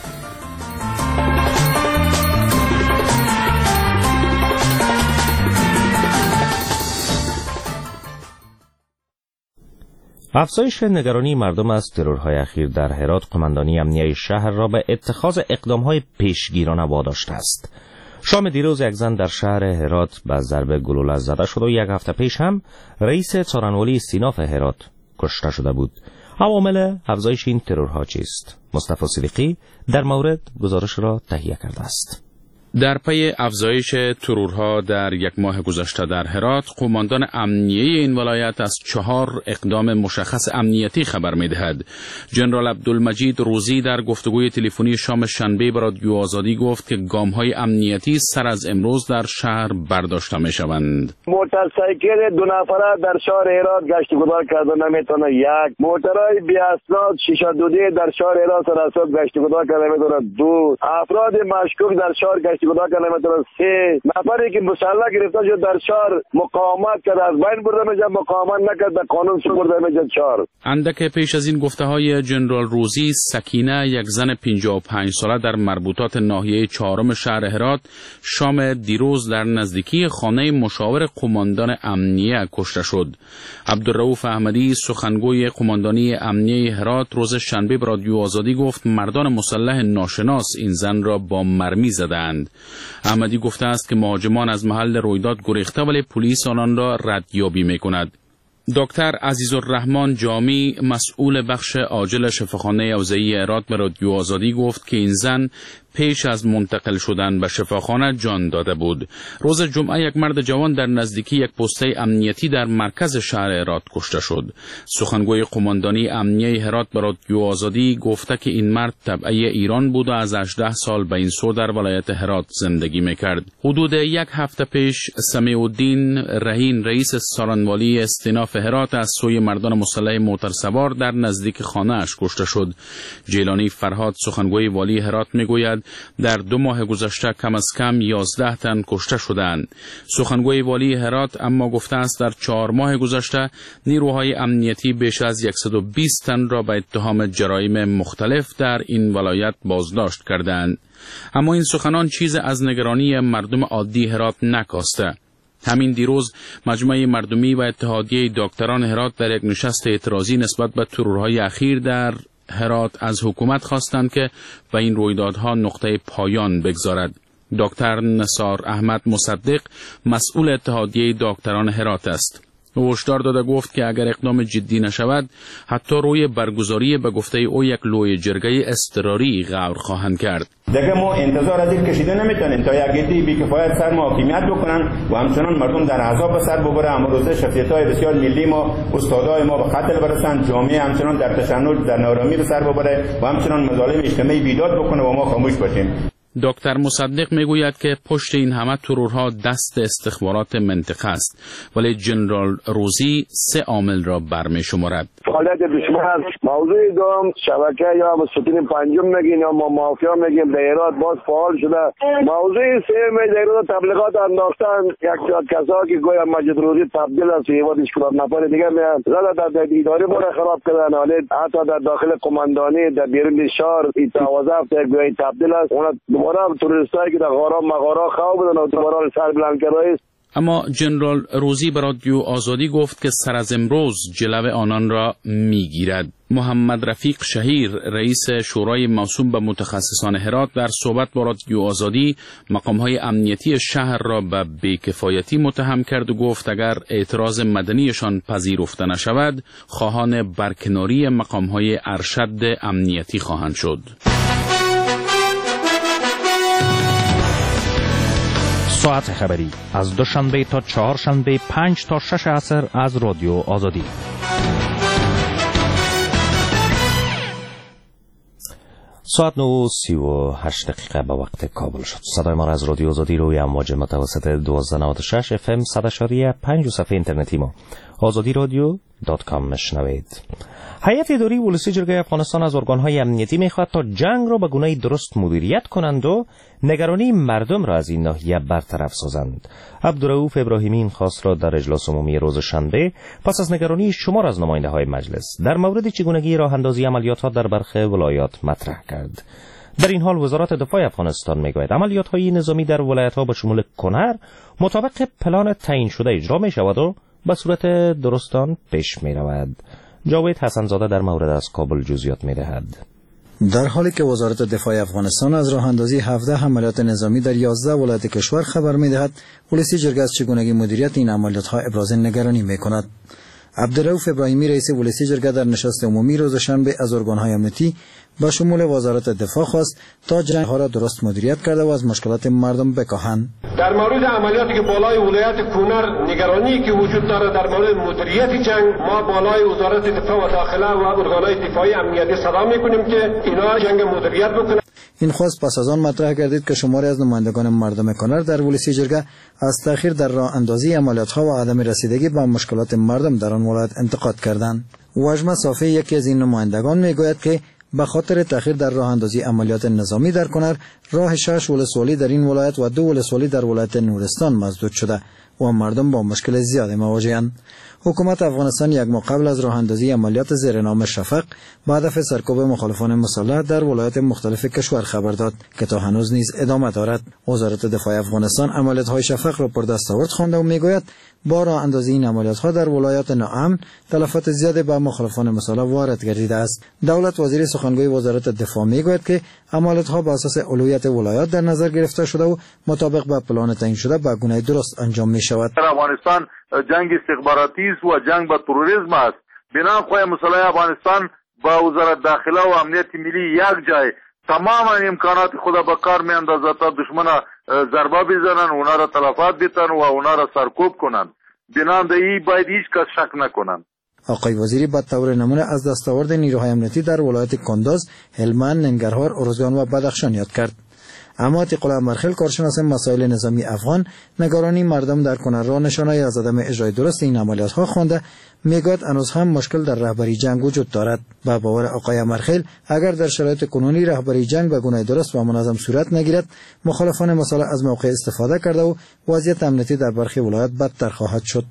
افزایش نگرانی مردم از ترورهای اخیر در هرات، قماندانی امنیه شهر را به اتخاذ اقدامهای پیشگیرانه واداشته است. شام دیروز یک زن در شهر هرات به ضرب گلوله زده شد و یک هفته پیش هم رئیس څارنوالۍ استیناف هرات کشته شده بود. عوامل افزایش این ترورها چیست؟ مصطفی صدیقی در مورد گزارش را تهیه کرده است. در پی افزایش ترورها در یک ماه گذشته در هرات، قماندان امنیه این ولایت از 4 اقدام مشخص امنیتی خبر می‌دهد. جنرال عبدالمجید روزی در گفتگوی تلفنی شام شنبه با رادیو آزادی گفت که گام‌های امنیتی سر از امروز در شهر برداشته می‌شوند. موتورسایکل 2 نفره در شهر هرات گشت گذار کرده نمیتونه. یک موتورای بی اسناد شیشه دودی در شهر هرات سراسر گشت گذار کرده نمیتونه. 2 افراد مشکوک در شهر گشت گذار کرده نمیتونه. 3 نفری که مسلح گرفته شد در شهر مقاومت کرد از بین برده میشه، مقاومت نکرد در قانون سو برده میشه. 4 اندک پیش از این گفته‌های جنرال روزی، سکینه یک زن 55 ساله در مربوطات ناحیه 4 شهر هرات شام دیروز در نزدیکی خانه مشاور قماندان امنیه کشته شد. عبدالرؤوف احمدی سخنگوی قماندانی امنیه هرات روز شنبه به رادیو آزادی گفت مردان مسلح ناشناس این زن را با مرمی زدند. احمدی گفته است که مهاجمان از محل رویداد گریخته ولی پلیس آنان را ردیابی می‌کند. دکتر عزیزالرحمن جامی مسئول بخش عاجل شفاخانه اوزهی هرات به رادیو آزادی گفت که این زن پیش از منتقل شدن به شفاخانه جان داده بود. روز جمعه یک مرد جوان در نزدیکی یک پسته امنیتی در مرکز شهر هرات کشته شد. سخنگوی قماندانی امنیه هرات به رادیو آزادی گفته که این مرد تبعه ایران بود و از 18 سال به این سو در ولایت هرات زندگی میکرد. حدود یک هفته پیش سمیع الدین رهین رئیس سارنوالی استیناف هرات از سوی مردان مسلح موترسوار در نزدیک خانه‌اش کشته شد. جیلانی فرهاد سخنگوی والی هرات میگوید در 2 ماه گذشته کم از کم 11 تن کشته شدند. سخنگوی والی هرات اما گفته است در 4 ماه گذشته نیروهای امنیتی بیش از 120 تن را به اتهام جرایم مختلف در این ولایت بازداشت کردند. اما این سخنان چیز از نگرانی مردم عادی هرات نکاسته. همین دیروز مجمع مردمی و اتحادیه دکتران هرات در یک نشست اعتراضی نسبت به ترورهای اخیر در هرات از حکومت خواستند که به این رویدادها نقطه پایان بگذارد. دکتر نثار احمد مصدق مسئول اتحادیه دکتران هرات است. او هشدار داده گفت که اگر اقدام جدی نشود حتی روی برگزاری به گفته او یک لوی جرگه اضطراری غور خواهند کرد. دیگه ما انتظار از این کشیده نمیتونیم تا یک عده بی‌کفایت سر ما حاکمیت بکنن و همچنان مردم در عذاب به سر ببره. امروزه شخصیت‌های بسیار ملی ما، استادای ما به قتل برسند، جامعه همچنان در تشنج در نارامی به سر ببره و همچنان مظالم اجتماعی بیداد بکنه و ما خاموش باشیم. دکتر مصدق میگوید که پشت این همه ترورها دست استخبارات منطقه است، ولی جنرال روزی 3 عامل را برمی‌شمارد. فعالیت دشمن موضوع دوم شبکه یا ستون پنجم میگین یا ما مافیا میگیم در هرات باز فعال شده. موضوع سوم در تبلیغات انداختن یک تعداد کسایی که گویا مجید روزی تبدیل است و یه اشکالات نفر دیگه میان زده در اداره ما خراب کردن. حالا حتی در داخل قماندانی در بیرون شهر این توازف در گویا تبدیل است. دوباره تروریستایی که در غارا مغارا خواب بودن و دوباره سر بلند کرده. اما جنرال روزی به رادیو آزادی گفت که سر از امروز جلو آنان را میگیرد. محمد رفیق شهیر رئیس شورای موسوم به متخصصان هرات در صحبت با رادیو آزادی مقام‌های امنیتی شهر را به بی‌کفایتی متهم کرد و گفت اگر اعتراض مدنیشان پذیرفته نشود خواهان برکناری مقام‌های ارشد امنیتی خواهند شد. ساعت خبری از دوشنبه تا چهارشنبه 5 تا 6 عصر از رادیو آزادی. ساعت 9:38 به وقت کابل شد. صدای ما را از رادیو آزادی روی امواج متوسط 1296 FM 100.5 و صفحه اینترنتی ما azadiradyo.com میشنوید. هیئت اداری ولسی جرگه افغانستان از ارگان‌های امنیتی می‌خواهد تا جنگ را به گونه‌ای درست مدیریت کنند و نگرانی مردم را از این ناحیه برطرف سازند. عبدالرؤوف ابراهیمی این خواست را در اجلاس عمومی روز شنبه پس از نگرانی شمار از نماینده‌های مجلس در مورد چگونگی راه‌اندازی عملیات‌ها در برخی ولایات مطرح کرد. در این حال وزارت دفاع افغانستان میگوید عملیات‌های نظامی در ولایت‌ها با شمول کنر مطابق پلان تعیین شده اجرا می‌شود و به صورت درستان پیش می‌رود. جاوید حسنزاده در مورد از کابل جزئیات می‌دهد. در حالی که وزارت دفاع افغانستان از راه اندازی 17 عملیات نظامی در 11 ولایت کشور خبر می‌دهد، ولسی جرگه از چگونگی مدیریت این عملیات‌ها ابراز نگرانی می‌کند. عبدالرؤوف ابراهیمی رئیس ولسی جرگه در نشست عمومی روز شنبه از ارگان‌های امنیتی با شمول وزارت دفاع خواست تا جنگ‌ها را درست مدیریت کرده و از مشکلات مردم بکاهند. در مورد عملیاتی که بالای ولایت کنر نگرانی که وجود دارد در مورد مدیریت جنگ ما بالای وزارت دفاع و داخله و ارگان‌های دفاعی امنیتی صدا می‌کنیم که اینا جنگ مدیریت بکنند. این خواست پس از آن مطرح گردید که شماری از نمایندگان مردم کنر در ولسی جرگه از تأخیر در راه اندازی عملیات‌ها و عدم رسیدگی به مشکلات مردم در آن ولایت انتقاد کردند. واجمه صافی یکی از این نمایندگان میگوید که به خاطر تأخیر در راه اندازی عملیات نظامی در کنر راه 6 ولسوالی در این ولایت و 2 ولسوالی در ولایت نورستان مسدود شده و مردم با مشکل زیادی مواجه‌اند. حکومت افغانستان یک ماه قبل از راه اندازی عملیات زیر نام شفق با هدف سرکوب مخالفان مسلح در ولایات مختلف کشور خبر داد که تا هنوز نیز ادامه دارد. وزارت دفاع افغانستان عملیات‌های شفق را پر دستاورد خوانده و میگوید با راه اندازی این عملیات‌ها در ولایات ناامن تلفات زیادی به مخالفان مسلح وارد گردیده است. دولت وزیر سخنگوی وزارت دفاع میگوید که عملیات‌ها بر اساس اولویت ولایات در نظر گرفته شده و مطابق با پلان تعیین شده به گونه درست انجام می‌شود. افغانستان جنگ استخباراتی است و جنگ با تروریسم است. بنابراین مسلح افغانستان با وزارت داخله و امنیت ملی یک جای تمام امکانات خود به کار می اندازد تا دشمن ضربه بزنن، اونا را تلفات بیتن و اونا را سرکوب کنن. بنابراین باید هیچ کس شک نکنن. آقای وزیری به طور نمونه از دستاورد نیروهای امنیتی در ولایت کنداز، هلمند، ننگرهار، ارزگان و بدخشان یاد کرد. اما عتیق الله مرخل، کارشناس مسائل نظامی افغان، نگرانی مردم در کنر را نشانه‌ای از عدم اجرای درست این عملیات‌ها خوانده، میگوید هنوز هم مشکل در رهبری جنگ وجود دارد. با باور آقای مرخل، اگر در شرایط کنونی رهبری جنگ به گونه درست و منظم صورت نگیرد، مخالفان مسئله از موقع استفاده کرده و وضعیت امنیتی در برخی ولایات بدتر خواهد شد.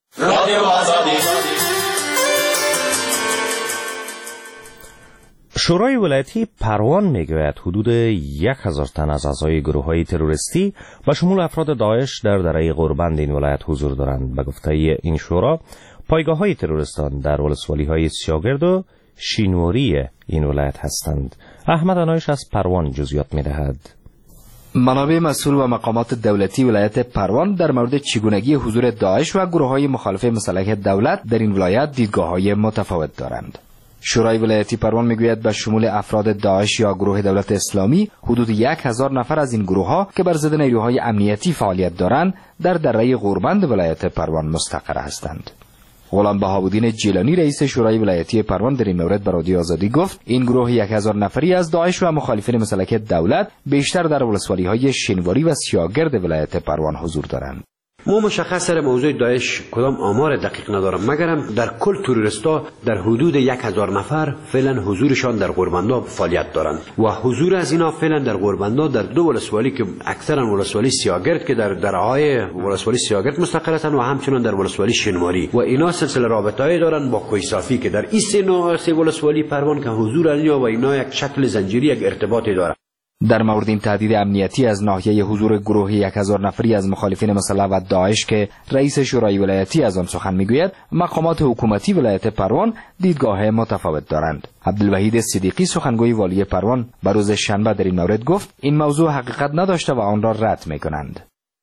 شورای ولایتی پروان میگوید حدود 1000 تن از اعضای گروه‌های تروریستی و شمول افراد داعش در دره غوربند این ولایت حضور دارند. به گفته این شورا، پایگاه‌های تروریستان در ولسوالی‌های سیاگرد و شینواری این ولایت هستند. احمد انایش از پروان جزئیات می‌دهد. منابع مسئول و مقامات دولتی ولایت پروان در مورد چگونگی حضور داعش و گروه‌های مخالف مسلح دولت در این ولایت دیدگاه‌های متفاوت دارند. شورای ولایتی پروان میگوید به شمول افراد داعش یا گروه دولت اسلامی، حدود 1000 نفر از این گروه‌ها که بر ضد نیروهای امنیتی فعالیت دارند در دره غوربند ولایت پروان مستقر هستند. غلام بهاءالدین جیلانی رئیس شورای ولایتی پروان در این مورد به رادیو آزادی گفت این گروه 1000 نفری از داعش و مخالفین مسلح دولت بیشتر در ولسوالی‌های شینواری و سیاگرد ولایت پروان حضور دارند. ما مشخص سر موضوع داعش کدام آمار دقیق ندارم، مگرم در کل تروریستا در حدود 1000 نفر فعلا حضورشان در غوربندا فعالیت دارند و حضور از اینا فعلا در غوربندا در دو ولسوالی که اکثرا ولسوالی سیاگرد که در درهای ولسوالی سیاگرد مستقر هستند و همچنین در ولسوالی شینواری و اینا سلسله رابطه‌ای دارند با کوهصافی که در این سه ولسوالی پروان که حضور اینا و اینا یک شکل زنجیری، یک ارتباطی دارند. در مورد این تهدید امنیتی از ناحیه حضور گروه 1000 نفری از مخالفین مسلح و داعش که رئیس شورای ولایتی از آن سخن میگوید، مقامات حکومتی ولایت پروان دیدگاه متفاوت دارند. عبدالوحید صدیقی سخنگوی والی پروان به روز شنبه در این مورد گفت این موضوع حقیقت نداشته و آن را رد میکنند.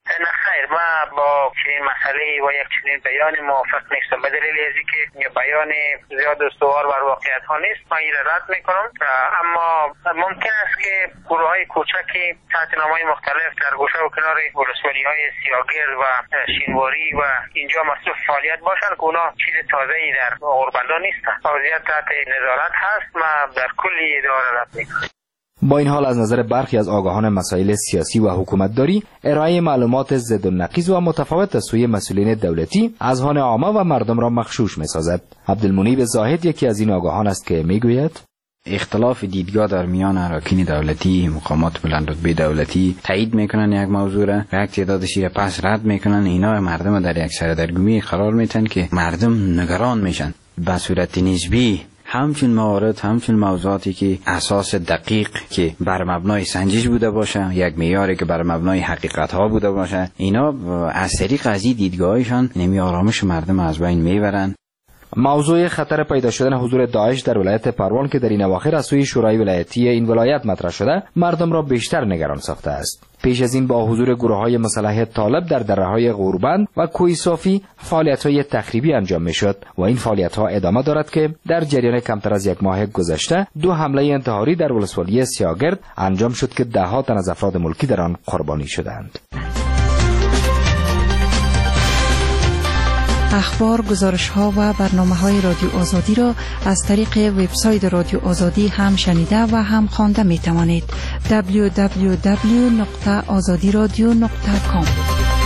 با چنین مسئله و یک چنین بیان موافق نیستم، به دلیل از اینکه بیان زیاد استوار بر واقعیت ها نیست. من این را رد میکنم، اما ممکن است که گروه های کوچکی تحت نامهای مختلف در گوشه و کنار ولسوالی های سیاگرد و شینواری و اینجا مصروف فعالیت باشند که اونا چیز تازه‌ای در غوربندا نیستن. وضعیت تحت نظارت هست. من در کلی اداره رد میکنم. با این حال از نظر برخی از آگاهان مسائل سیاسی و حکومتداری، ارائه معلومات ضد و نقیض و متفاوت از سوی مسئولین دولتی اذهان عامه و مردم را مغشوش می‌سازد. عبدالمنیب زاهد یکی از این آگاهان است که میگوید اختلاف دیدگاه در میان اراکین دولتی، مقامات بلندرتبه دولتی تایید میکنن یک موضوع را و یک تعدادش را پس رد میکنن. اینا مردم در یک سردرگمی قرار میتن که مردم نگران میشن. به صورت نسبی همچون موارد، همچون موضوعاتی که اساس دقیق که بر مبنای سنجش بوده باشه، یک معیاری که بر مبنای حقیقت ها بوده باشه، اینا از طریق از این دیدگاهشان نمی آرامش مردم از بین میبرن. موضوع خطر پیدا شدن حضور داعش در ولایت پروان که در این اواخر از سوی شورای ولایتی این ولایت مطرح شده، مردم را بیشتر نگران ساخته است. پیش از این با حضور گروه‌های مسلح طالب در دره‌های غوربند و کوهصافی فعالیت‌های تخریبی انجام می‌شد و این فعالیت‌ها ادامه دارد که در جریان کمتر از یک ماه گذشته 2 حمله انتحاری در ولسوالی سیاگرد انجام شد که ده‌ها تن از افراد ملکی در آن قربانی شدند. اخبار، گزارش‌ها و برنامه‌های رادیو آزادی را از طریق وبسایت رادیو آزادی هم شنیده و هم خوانده می‌توانید. www.azadiradio.com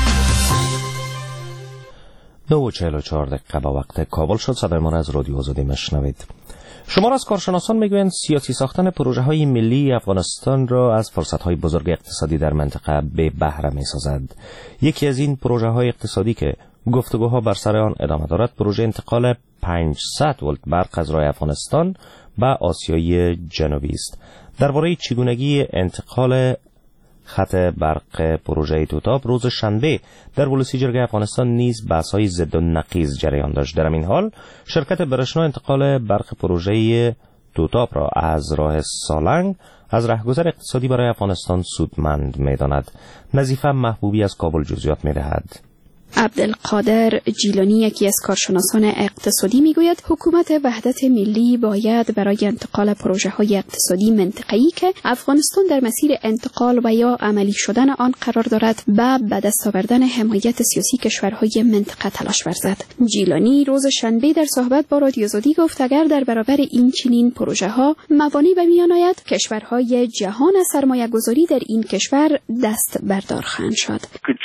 9:44 به وقت کابل شد. صدایمان از رادیو آزادی مشنوید. شمار از کارشناسان میگویند سیاسی ساختن پروژه‌های ملی افغانستان را از فرصت‌های بزرگ اقتصادی در منطقه به بهره می‌سازد. یکی از این پروژه‌های اقتصادی که گفتگوها بر سر آن ادامه دارد، پروژه انتقال 500 ولت برق از راه افغانستان به آسیای جنوبی است. درباره چگونگی انتقال خط برق پروژه توتاپ روز شنبه در ولسی جرگه افغانستان نیز بحث‌های ضد و نقیض جریان داشت. در این حال شرکت برشنا انتقال برق پروژه توتاپ را از راه سالنگ از رهگذر اقتصادی برای افغانستان سودمند می‌داند. نظیفه محبوبی از کابل جزئیات می‌دهد. عبدالقادر جیلانی، یکی از کارشناسان اقتصادی، میگوید حکومت وحدت ملی باید برای انتقال پروژه‌های اقتصادی منطقه‌ای که افغانستان در مسیر انتقال و یا عملی شدن آن قرار دارد به دست آوردن حمایت سیاسی کشورهای منطقه تلاش ورزد. جیلانی روز شنبه در صحبت با رادیو آزادی گفت اگر در برابر این چنین پروژه‌ها موانعی به میان آید، کشورهای جهان از سرمایه‌گذاری در این کشور دست بردار خواهند شد.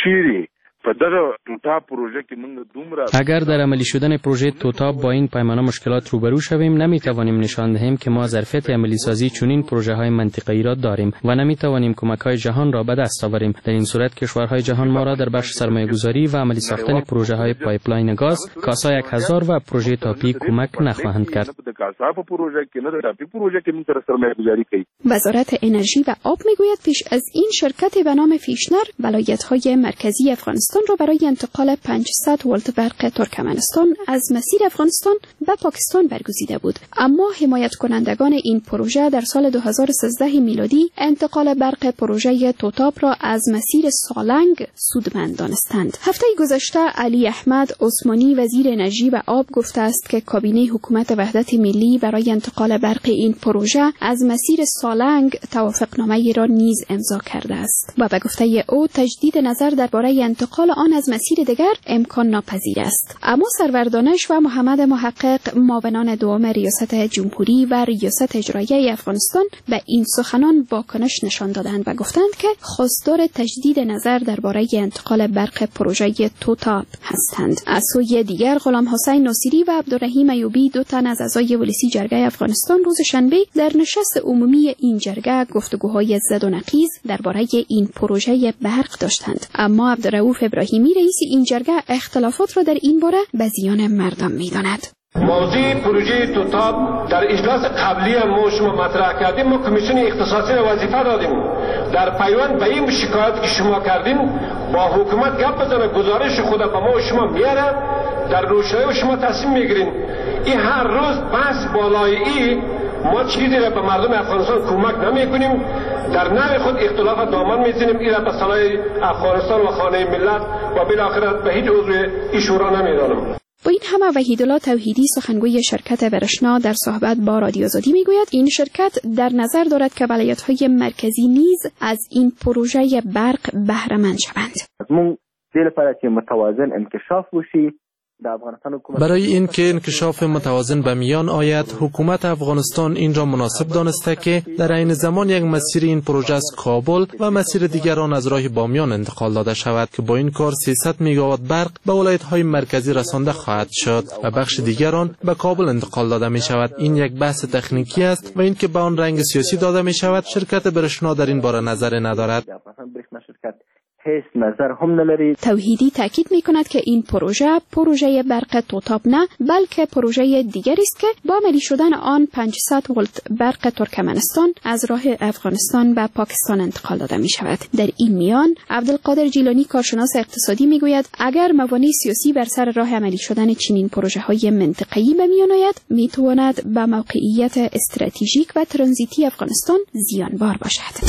اگر در عملی شدن پروژه توتاب با این پیمانه مشکلات روبرو شویم، نمیتوانیم نشان دهیم که ما ظرفیت عملی سازی چنین پروژه های منطقه‌ای را داریم و نمیتوانیم کمک های جهان را به دست آوریم. در این صورت کشورهای جهان ما را در بخش سرمایه گذاری و عملی ساختن پروژه های پایپلاین گاز، کاسا 1000 و پروژه تاپی کمک نخواهند کرد. وزارت انرژی و آب میگوید پیش از این شرکت به نام فیشنر ولایت‌های مرکزی افغانستان را برای انتقال 500 ولت برق ترکمنستان از مسیر افغانستان به پاکستان برگزیده بود، اما حمایت کنندگان این پروژه در سال 2013 میلادی انتقال برق پروژه توتاب را از مسیر سالنگ سودمند دانستند. هفته گذشته علی احمد عثمانی وزیر انرژی و آب گفته است که کابینه حکومت وحدت ملی برای انتقال برق این پروژه از مسیر سالنگ توافقنامه را نیز امضا کرده است و به گفته او تجدید نظر درباره انتقال آن از مسیر دیگر امکان ناپذیر است. اما سرور دانش و محمد محقق، معاونان دوم ریاست جمهوری و ریاست اجرایی افغانستان، به این سخنان واکنش نشان دادند و گفتند که خواستار تجدید نظر درباره انتقال برق پروژه توتاب هستند. از سوی دیگر غلام حسین ناصری و عبدالرحیم ایوبی، دو تن از اعضای ولسی جرگه افغانستان، روز شنبه در نشست عمومی این جرگه گفتگوهای زد و نقیض درباره این پروژه برق داشتند. اما عبدالرؤوف ابراهیمی، رئیس این جرگه، اختلافات را در این باره به زیان مردم می‌داند. موضوع پروژه توتاب در اجلاس قبلی ما شما مطرح کردیم. ما کمیسیون اختصاصی را وظیفه دادیم در پیوند به این شکایت که شما کردیم با حکومت گپ بزنه، گزارش خود به ما و شما میاره، در روشنایی شما تصمیم میگیرین. این هر روز بحث بالای ما چیزی را به مردم افغانستان کمک نمیکنیم، در نوع خود اختلاف دامن میزنیم، این را به صلاح افغانستان و خانه ملت و بالاخره به هیچ عضو این شورا نمیدانم. با این همه وحیدالله توحیدی، سخنگوی شرکت برشنا، در صحبت با رادیو آزادی میگوید این شرکت در نظر دارد که ولایت‌های مرکزی نیز از این پروژه برق بهره مند شوند. انکشاف باشی برای اینکه انکشاف متوازن به میان آید، حکومت افغانستان این را مناسب دانسته که در عین زمان یک مسیر این پروژه از کابل و مسیر دیگر آن از راه بامیان انتقال داده شود که با این کار 300 مگاوات برق به ولایت‌های مرکزی رسانده خواهد شد و بخش دیگر آن به کابل انتقال داده می شود. این یک بحث تکنیکی است و اینکه به آن رنگ سیاسی داده می شود، شرکت برشنا در این باره نظر ندارد. توحیدی تاکید می کند که این پروژه برق توتاب نه، بلکه پروژه دیگری است که با عملی شدن آن 500 ولت برق ترکمنستان از راه افغانستان به پاکستان انتقال داده می شود. در این میان عبدالقادر جیلانی، کارشناس اقتصادی، می گوید اگر موانع سیاسی بر سر راه عملی شدن چنین پروژه های منطقه‌ای به میان آید، می تواند به موقعیت استراتژیک و ترانزیتی افغانستان زیانبار باشد.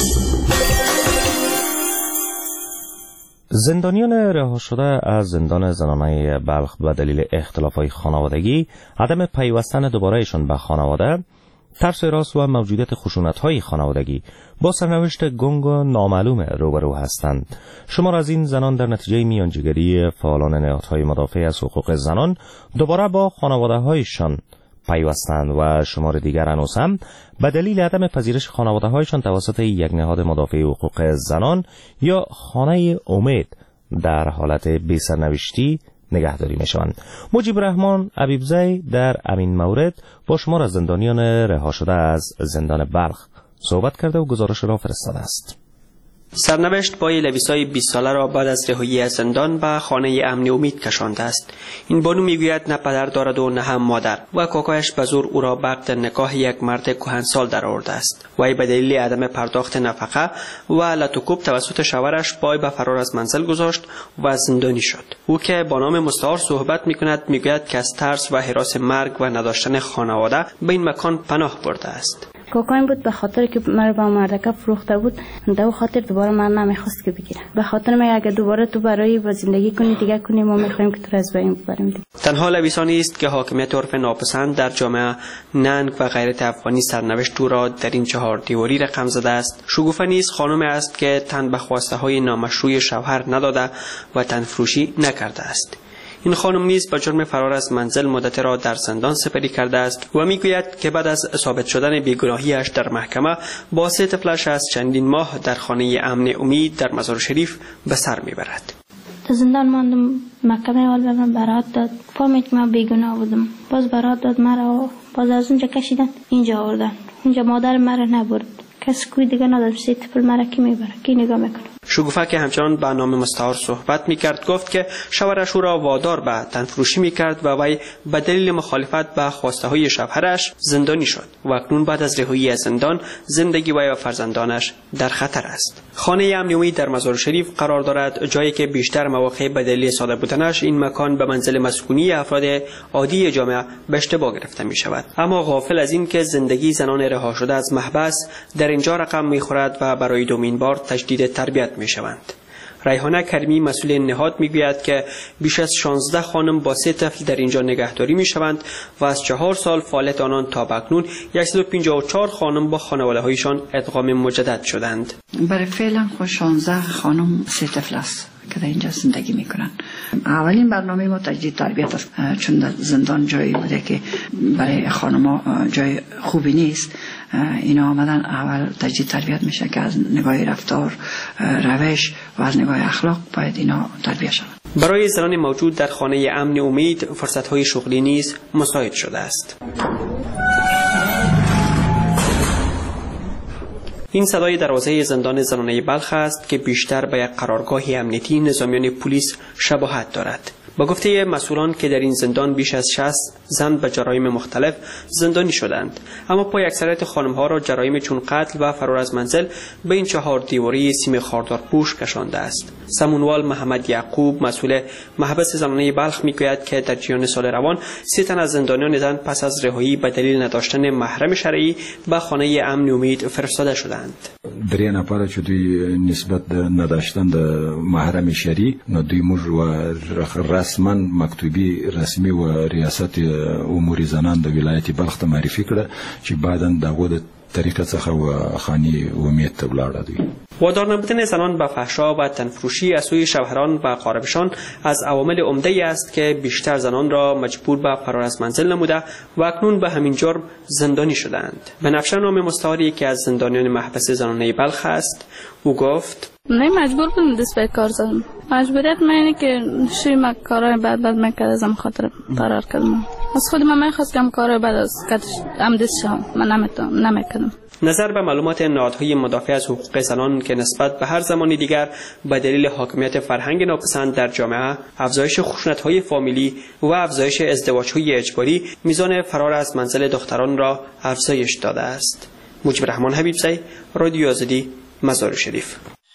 زندانیان رها شده از زندان زنانه بلخ به دلیل اختلافات خانوادگی، عدم پیوستن دوبارهشان به خانواده، ترس راست و موجودیت خشونت‌های خانوادگی با سرنوشت گنگ و نامعلوم روبرو هستند. شمار از این زنان در نتیجه میانجیگری فعالان نهادهای مدافع از حقوق زنان دوباره با خانواده‌هایشان پیوستند و شمار دیگر هنوز هم به دلیل عدم پذیرش خانواده‌هایشان توسط یک نهاد مدافع حقوق زنان یا خانه امید در حالت بی‌سرنوشتی نگهداری می‌شوند. مجیب رحمان عبیبزی در همین مورد با شمار از زندانیان رها شده از زندان بلخ صحبت کرده و گزارش را فرستاده است. سرنوشت بای لویسای 20 ساله را بعد از رهایی از زندان به خانه امن امید کشانده است. این بانو میگوید نه پدر دارد و نه هم مادر و کاکایش به زور او را به عقد نکاح یک مرد کهنسال درآورده است. وی به دلیل عدم پرداخت نفقه و لطوکوب توسط شوهرش پای به فرار از منزل گذاشت و زندانی شد. او که با نام مستعار صحبت میکند میگوید که از ترس و هراس مرگ و نداشتن خانواده به این مکان پناه برده است. کاکایم بود به خاطر که مرا با مردکه فروخته بود، به خاطر دوباره من نمیخواست که بگیره. به خاطر من اگه دوباره تو برای با زندگی کنی دیگه کنی، ما میخوایم که تو از بین ببریم. تنها لویسانی است که حاکمیت عرف ناپسند در جامعه، ننگ و غیرت افغانی سرنوشت او را در این 4 دیواری رقم زده است. شگوفه نیز خانم است که تن به خواسته های نامشروع شوهر نداده و تن فروشی نکرده است. این خانم نیز با جرم فرار از منزل مدت را در زندان سپری کرده است و میگوید که بعد از ثابت شدن بیگناهیش در محکمه با 3 طفلش از چندین ماه در خانه امن امید در مزار شریف به سر میبرد. در زندان ماندم، محکمه اول به من برات داد، فهمید که من بیگناه بودم، باز برات داد مرا، باز از اونجا کشیدن اینجا آوردن. اونجا مادر مرا نبرد، کس کوی دیگه نداشت. 3 طفل مرا کی میبره، کی نگاه میکنه؟ شگوفه که همچنان به نام مستعار صحبت میکرد گفت که شوهرش او را وادار به تنفروشی میکرد و وی به دلیل مخالفت به خواسته های شوهرش زندانی شد و اکنون بعد از رهایی از زندان زندگی وی و فرزندانش در خطر است. خانه امن امید در مزار شریف قرار دارد، جایی که بیشتر مواقع به دلیل ساده بودنش این مکان به منزل مسکونی افراد عادی جامعه به اشتباه گرفته می شود. اما غافل از این که زندگی زنان رها شده از محبس در اینجا رقم میخورد و برای دومین بار تجدید تربیت می شوند. ریحانه کریمی مسئول نهاد میگوید که بیش از 16 خانم با 3 طفل در اینجا نگهداری می شوند و از 4 سال فعالیت آنان تا اکنون 154 خانم با خانواده هایشان ادغام مجدد شدند. برای فعلا 16 خانم 3 طفل است که در اینجا زندگی میکنن. اولین برنامه ما تجدید تربیت است، چون در زندان جایی بوده که برای خانم‌ها جای خوبی نیست. اینا آمدن اول تجدید تربیت میشه که از نگاه رفتار، روش و از نگاه اخلاق باید اینا تربیت شوند. برای زنان موجود در خانه امن امید فرصت‌های شغلی نیز مساعد شده است. این صدای دروازه زندان زنانه بلخ است که بیشتر به یک قرارگاه امنیتی نظامیان پلیس شباهت دارد. با گفته مسئولان که در این زندان بیش از 60 زن به جرایم مختلف زندانی شدند، اما پای اکثریت خانم‌ها را جرایم چون قتل و فرار از منزل به این 4 دیواری سیم خاردار پوش کشانده است. سمونوال محمد یعقوب مسئول محبس زنانه بلخ میگوید که در جریان سال روان 3 تن از زندانیان زن پس از رهایی به دلیل نداشتن محرم شرعی به خانه امن امید فرستاده شدند. 3 نفر چې دوی نسبت نداشتن د محرم شرعی نو دوی موږ و رسما مکتوبی رسمی و ریاست امور زنان د ولایت بلخ ته معرفي کړه چې بعداً دغه د طریقه څخه و خانه امید ته ولاړه دوی. وادار نبودن زنان به فحشا و تنفروشی از سوی شوهران و اقاربشان از عوامل عمده است که بیشتر زنان را مجبور به فرار از منزل نموده و اکنون به همین جرم زندانی شدند. بنفشه نام مستعاری که از زندانیان محبس زنانه بلخ است، او گفت: نه مجبور بودم دست به کار زدم. مجبوریت من اینه که شوی ما کارهای بد میکرد، ازم خاطر فرار کردم. از خود من میخواستم کارهای بد از ام دست شم، من نمیکردم. نظر به معلومات نهادهای مدافع از حقوق زنان که نسبت به هر زمانی دیگر به دلیل حاکمیت فرهنگ ناپسند در جامعه، افزایش خشونت‌های فامیلی و افزایش ازدواج‌های اجباری، میزان فرار از منزل دختران را افزایش داده است. مجیب رحمان حبیبزی، رادیو آزادی، مزار شریف.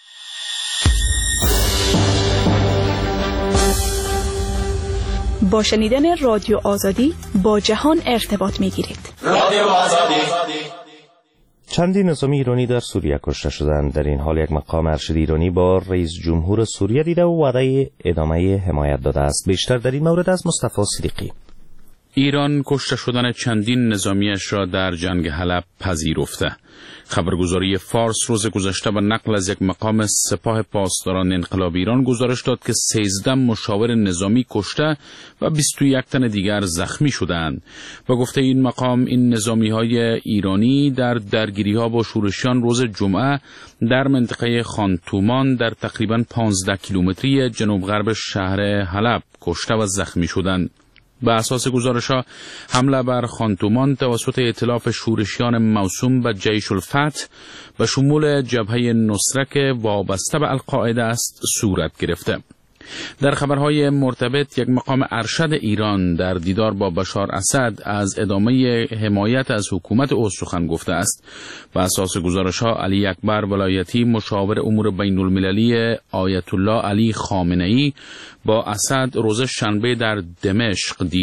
با شنیدن رادیو آزادی با جهان ارتباط می‌گیرید. رادیو آزادی. چندین نظامی ایرانی در سوریه کشته شدند. در این حال یک مقام ارشد ایرانی با رئیس جمهور سوریه دیده و وعده ادامه حمایت داده است. بیشتر در این مورد از مصطفی صدیقی. ایران کشته شدن چندین نظامیش را در جنگ حلب پذیرفته. خبرگزاری فارس روز گذشته به نقل از یک مقام سپاه پاسداران انقلاب ایران گزارش داد که 13 مشاور نظامی کشته و 21 تن دیگر زخمی شدند. با گفته این مقام، این نظامی‌های ایرانی در درگیری‌ها با شورشیان روز جمعه در منطقه خانتومان در تقریباً 15 کیلومتری جنوب غرب شهر حلب کشته و زخمی شدند. به اساس گزارش‌ها، حمله بر خانتومان توسط ائتلاف شورشیان موسوم به جیش الفتح به شمول جبهه نصره که وابسته به القاعده است صورت گرفته. در خبرهای مرتبط، یک مقام ارشد ایران در دیدار با بشار اسد از ادامه حمایت از حکومت او سخن گفته است. به اساس گزارش‌ها، علی اکبر ولایتی مشاور امور بین المللی آیت الله علی خامنه‌ای با اسد روز شنبه در دمشق دید.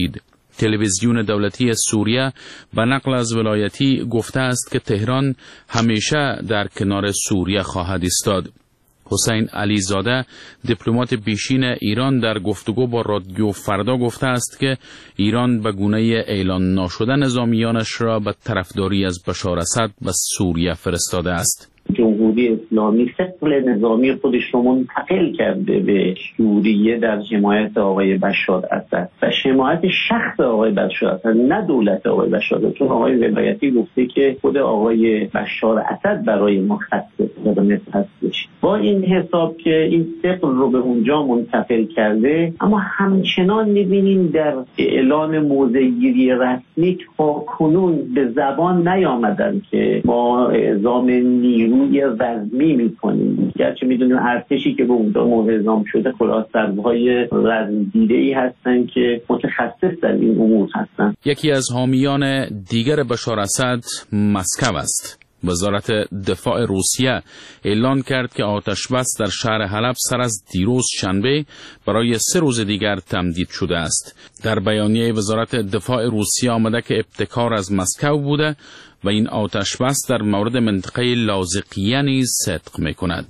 تلویزیون دولتی سوریه به نقل از ولایتی گفته است که تهران همیشه در کنار سوریه خواهد ایستاد. حسین علیزاده دیپلمات پیشین ایران در گفتگو با رادیو فردا گفته است که ایران به گونه اعلان ناشده نظامیانش را به طرفداری از بشار اسد به سوریه فرستاده است. جمهوری اسلامی ثقل نظامی خودش رو منتقل کرده به سوریه در حمایت آقای بشار اسد و حمایت شخص آقای بشار اسد، نه دولت آقای بشار اسد. چون آقای ولایتی گفته که خود آقای بشار اسد برای ما خط هستش. با این حساب که این ثقل رو به اونجا منتقل کرده، اما همچنان می‌بینیم در اعلان موضع‌گیری رسمی تا کنون به زبان نیامدن که ما اعزام نیروی رزمی میکنیم. گرچه میدونیم ارتشی که به اونجا اعزام شده خلاص سربازهای رزمگیره‌ای هستن که متخصص در این امور هستن. یکی از حامیان دیگر بشار اسد مسکو است. وزارت دفاع روسیه اعلان کرد که آتش بس در شهر حلب سر از دیروز شنبه برای 3 روز دیگر تمدید شده است. در بیانیه وزارت دفاع روسیه آمده که ابتکار از مسکو بوده و این آتش بس در مورد منطقه لاذقیه نیز صدق می‌کند.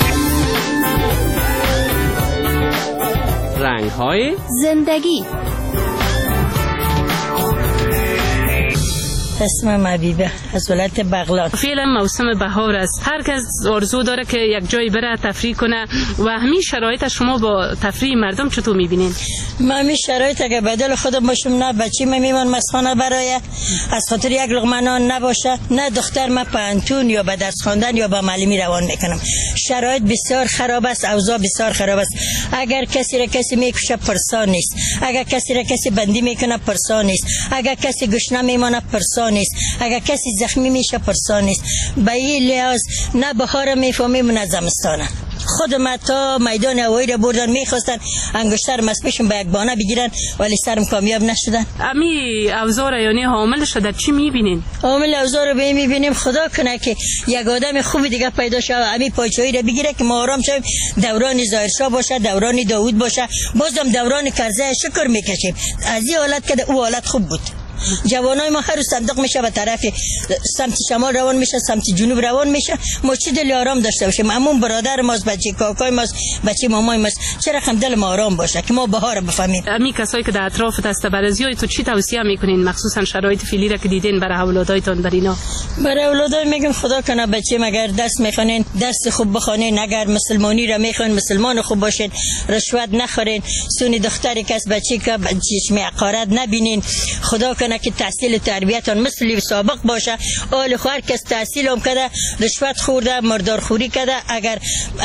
رنگ‌های زندگی. اسمم حبیبه از ولایت بغلان. فعلا موسم بهار است. هر کس آرزو داره که یک جای بره تفریح کنه و همین شرایط شما با تفریح مردم چطور می‌بینین؟ من همین شرایط اگه بدل خودم باشم، نه بچه‌م میمون مسخانه برای از خاطر یک لقمه نان نباشه، نه دختر ما پانتون یا به درس خواندن یا به معلمی روان میکنم. شرایط بسیار خراب است، اوضاع بسیار خراب است. اگر کسی را کسی میکشه پرسان نیست، اگر کسی را کسی بندی میکنه پرسان نیست، اگر کسی گشنه میمونه پرسان نیست، اگر کسی زخمی میشه پرسان نیست. به این لحاظ نه بهار میفهمیم نه زمستانه. خود ما تا میدان هوایی را بردن، میخواستن انگشتر مسپشون به یک بانه بگیرن ولی سرم کامیاب نشدن. امی اوزار یعنی حامل شده چی میبینین؟ حامل اوزار رو میبینیم خدا کنه که یک آدم خوبی دیگه پیدا شه، امی پایچه‌ای را بگیره که ما آرام شویم، دوران ظاهرشاه باشه، دوران داوود باشه، بازم دوران کرزی شکر میکشیم. از این حالت که او حالت خوب بود. جوانای ما هر روز صندوق میشه به طرف سمت شمال روان میشه، سمت جنوب روان میشه. ما چه دل آرام داشته باشیم؟ همون برادر ماست، بچه کاکای ماست، بچه مامای ماست. چرا هم دل ما آرام باشه که ما بهار بفهمیم؟ امی کسایی که در اطراف دست برزیای تو چی توصیه میکنین، مخصوصا شرایط فعلی را که دیدین برای اولادایتون برینا؟ برای اولادای میگم خدا کنه بچه مگر درس میخونین دست خوب بخونین، اگر مسلمانی را میخوین مسلمان خوب باشین، رشوت نخورین، سون دختری کس بچه که چشم عقارت نبینین. خدا کنه که تحصیل تربیتون مثل سابق باشه. آل خواهر کس تحصیل هم کده، رشوت خورده، مردارخوری کده، اگر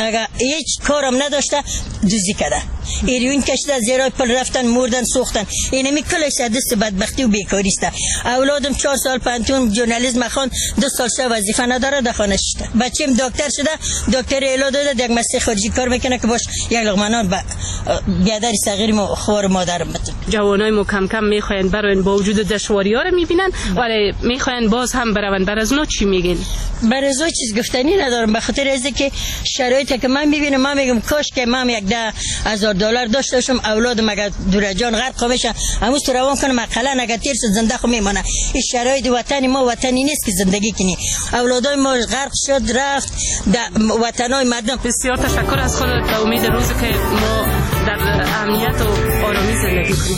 هیچ کارم نداشته دوزی کده، ایروین کشیده، زیرای پل رفتن، مردن، سوختن. اینمی کلش دست بدبختی و بیکاری است. اولادم 4 سال پانتون ژورنالیسم خوان، 2 سال وظیفه نداره در خانه شده. بچه‌م دکتر شده، دکتر اعلام داده یک مستی خارجی کار میکنه که باش یک لقمه نان به بیادر صغیر ما خوار مادرم بده. جوانای ما کم کم میخواین برای با وجود دشواری‌ها رو میبینن ولی میخواین باز هم برون. بر از اونا چی میگین؟ بر از چیز گفتنی ندارم، به خاطر از اینکه شرایطی که من میبینم من میگم کاش که من $10,000 داشته باشم، اولادم اگر دورجان غرق میشه هموز تو روان کنم اقلا اگر تیر شد زنده خو میمونه. این شرایط وطن ما وطنی نیست که زندگی کنی. اولادای ما غرق شد رفت در وطنای مردم. بسیار تشکر از خودت و امید روزی که ما در امنیت و آرامی زندگی کنیم.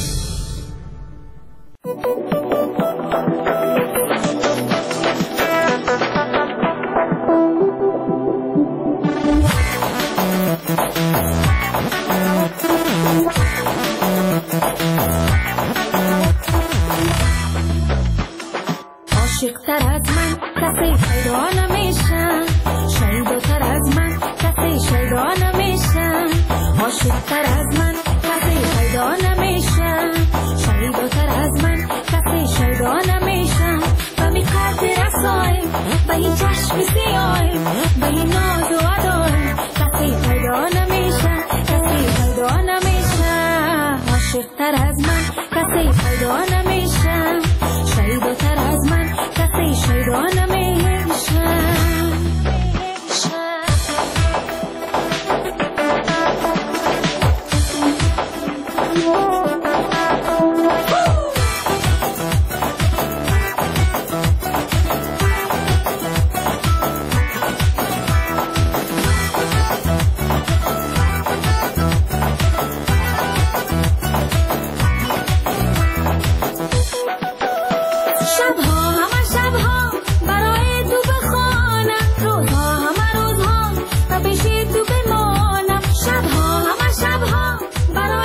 عاشق‌تر از من کسی پیدا نمیشن، شهیدتر از من کسی شیدا نمیشن. عاشق‌تر از من کسی پیدا نمیشن، شهیدتر از من کسی شیدا نمیشن. و می قد رسایم و این چشم سیایم و این ناز و ادایم کسی پیدا نمیشن، کسی پیدا نمیشن. عاشق‌تر از من کسی پیدا نمیشن، شهیدتر از من کسی شیدا نمیشن.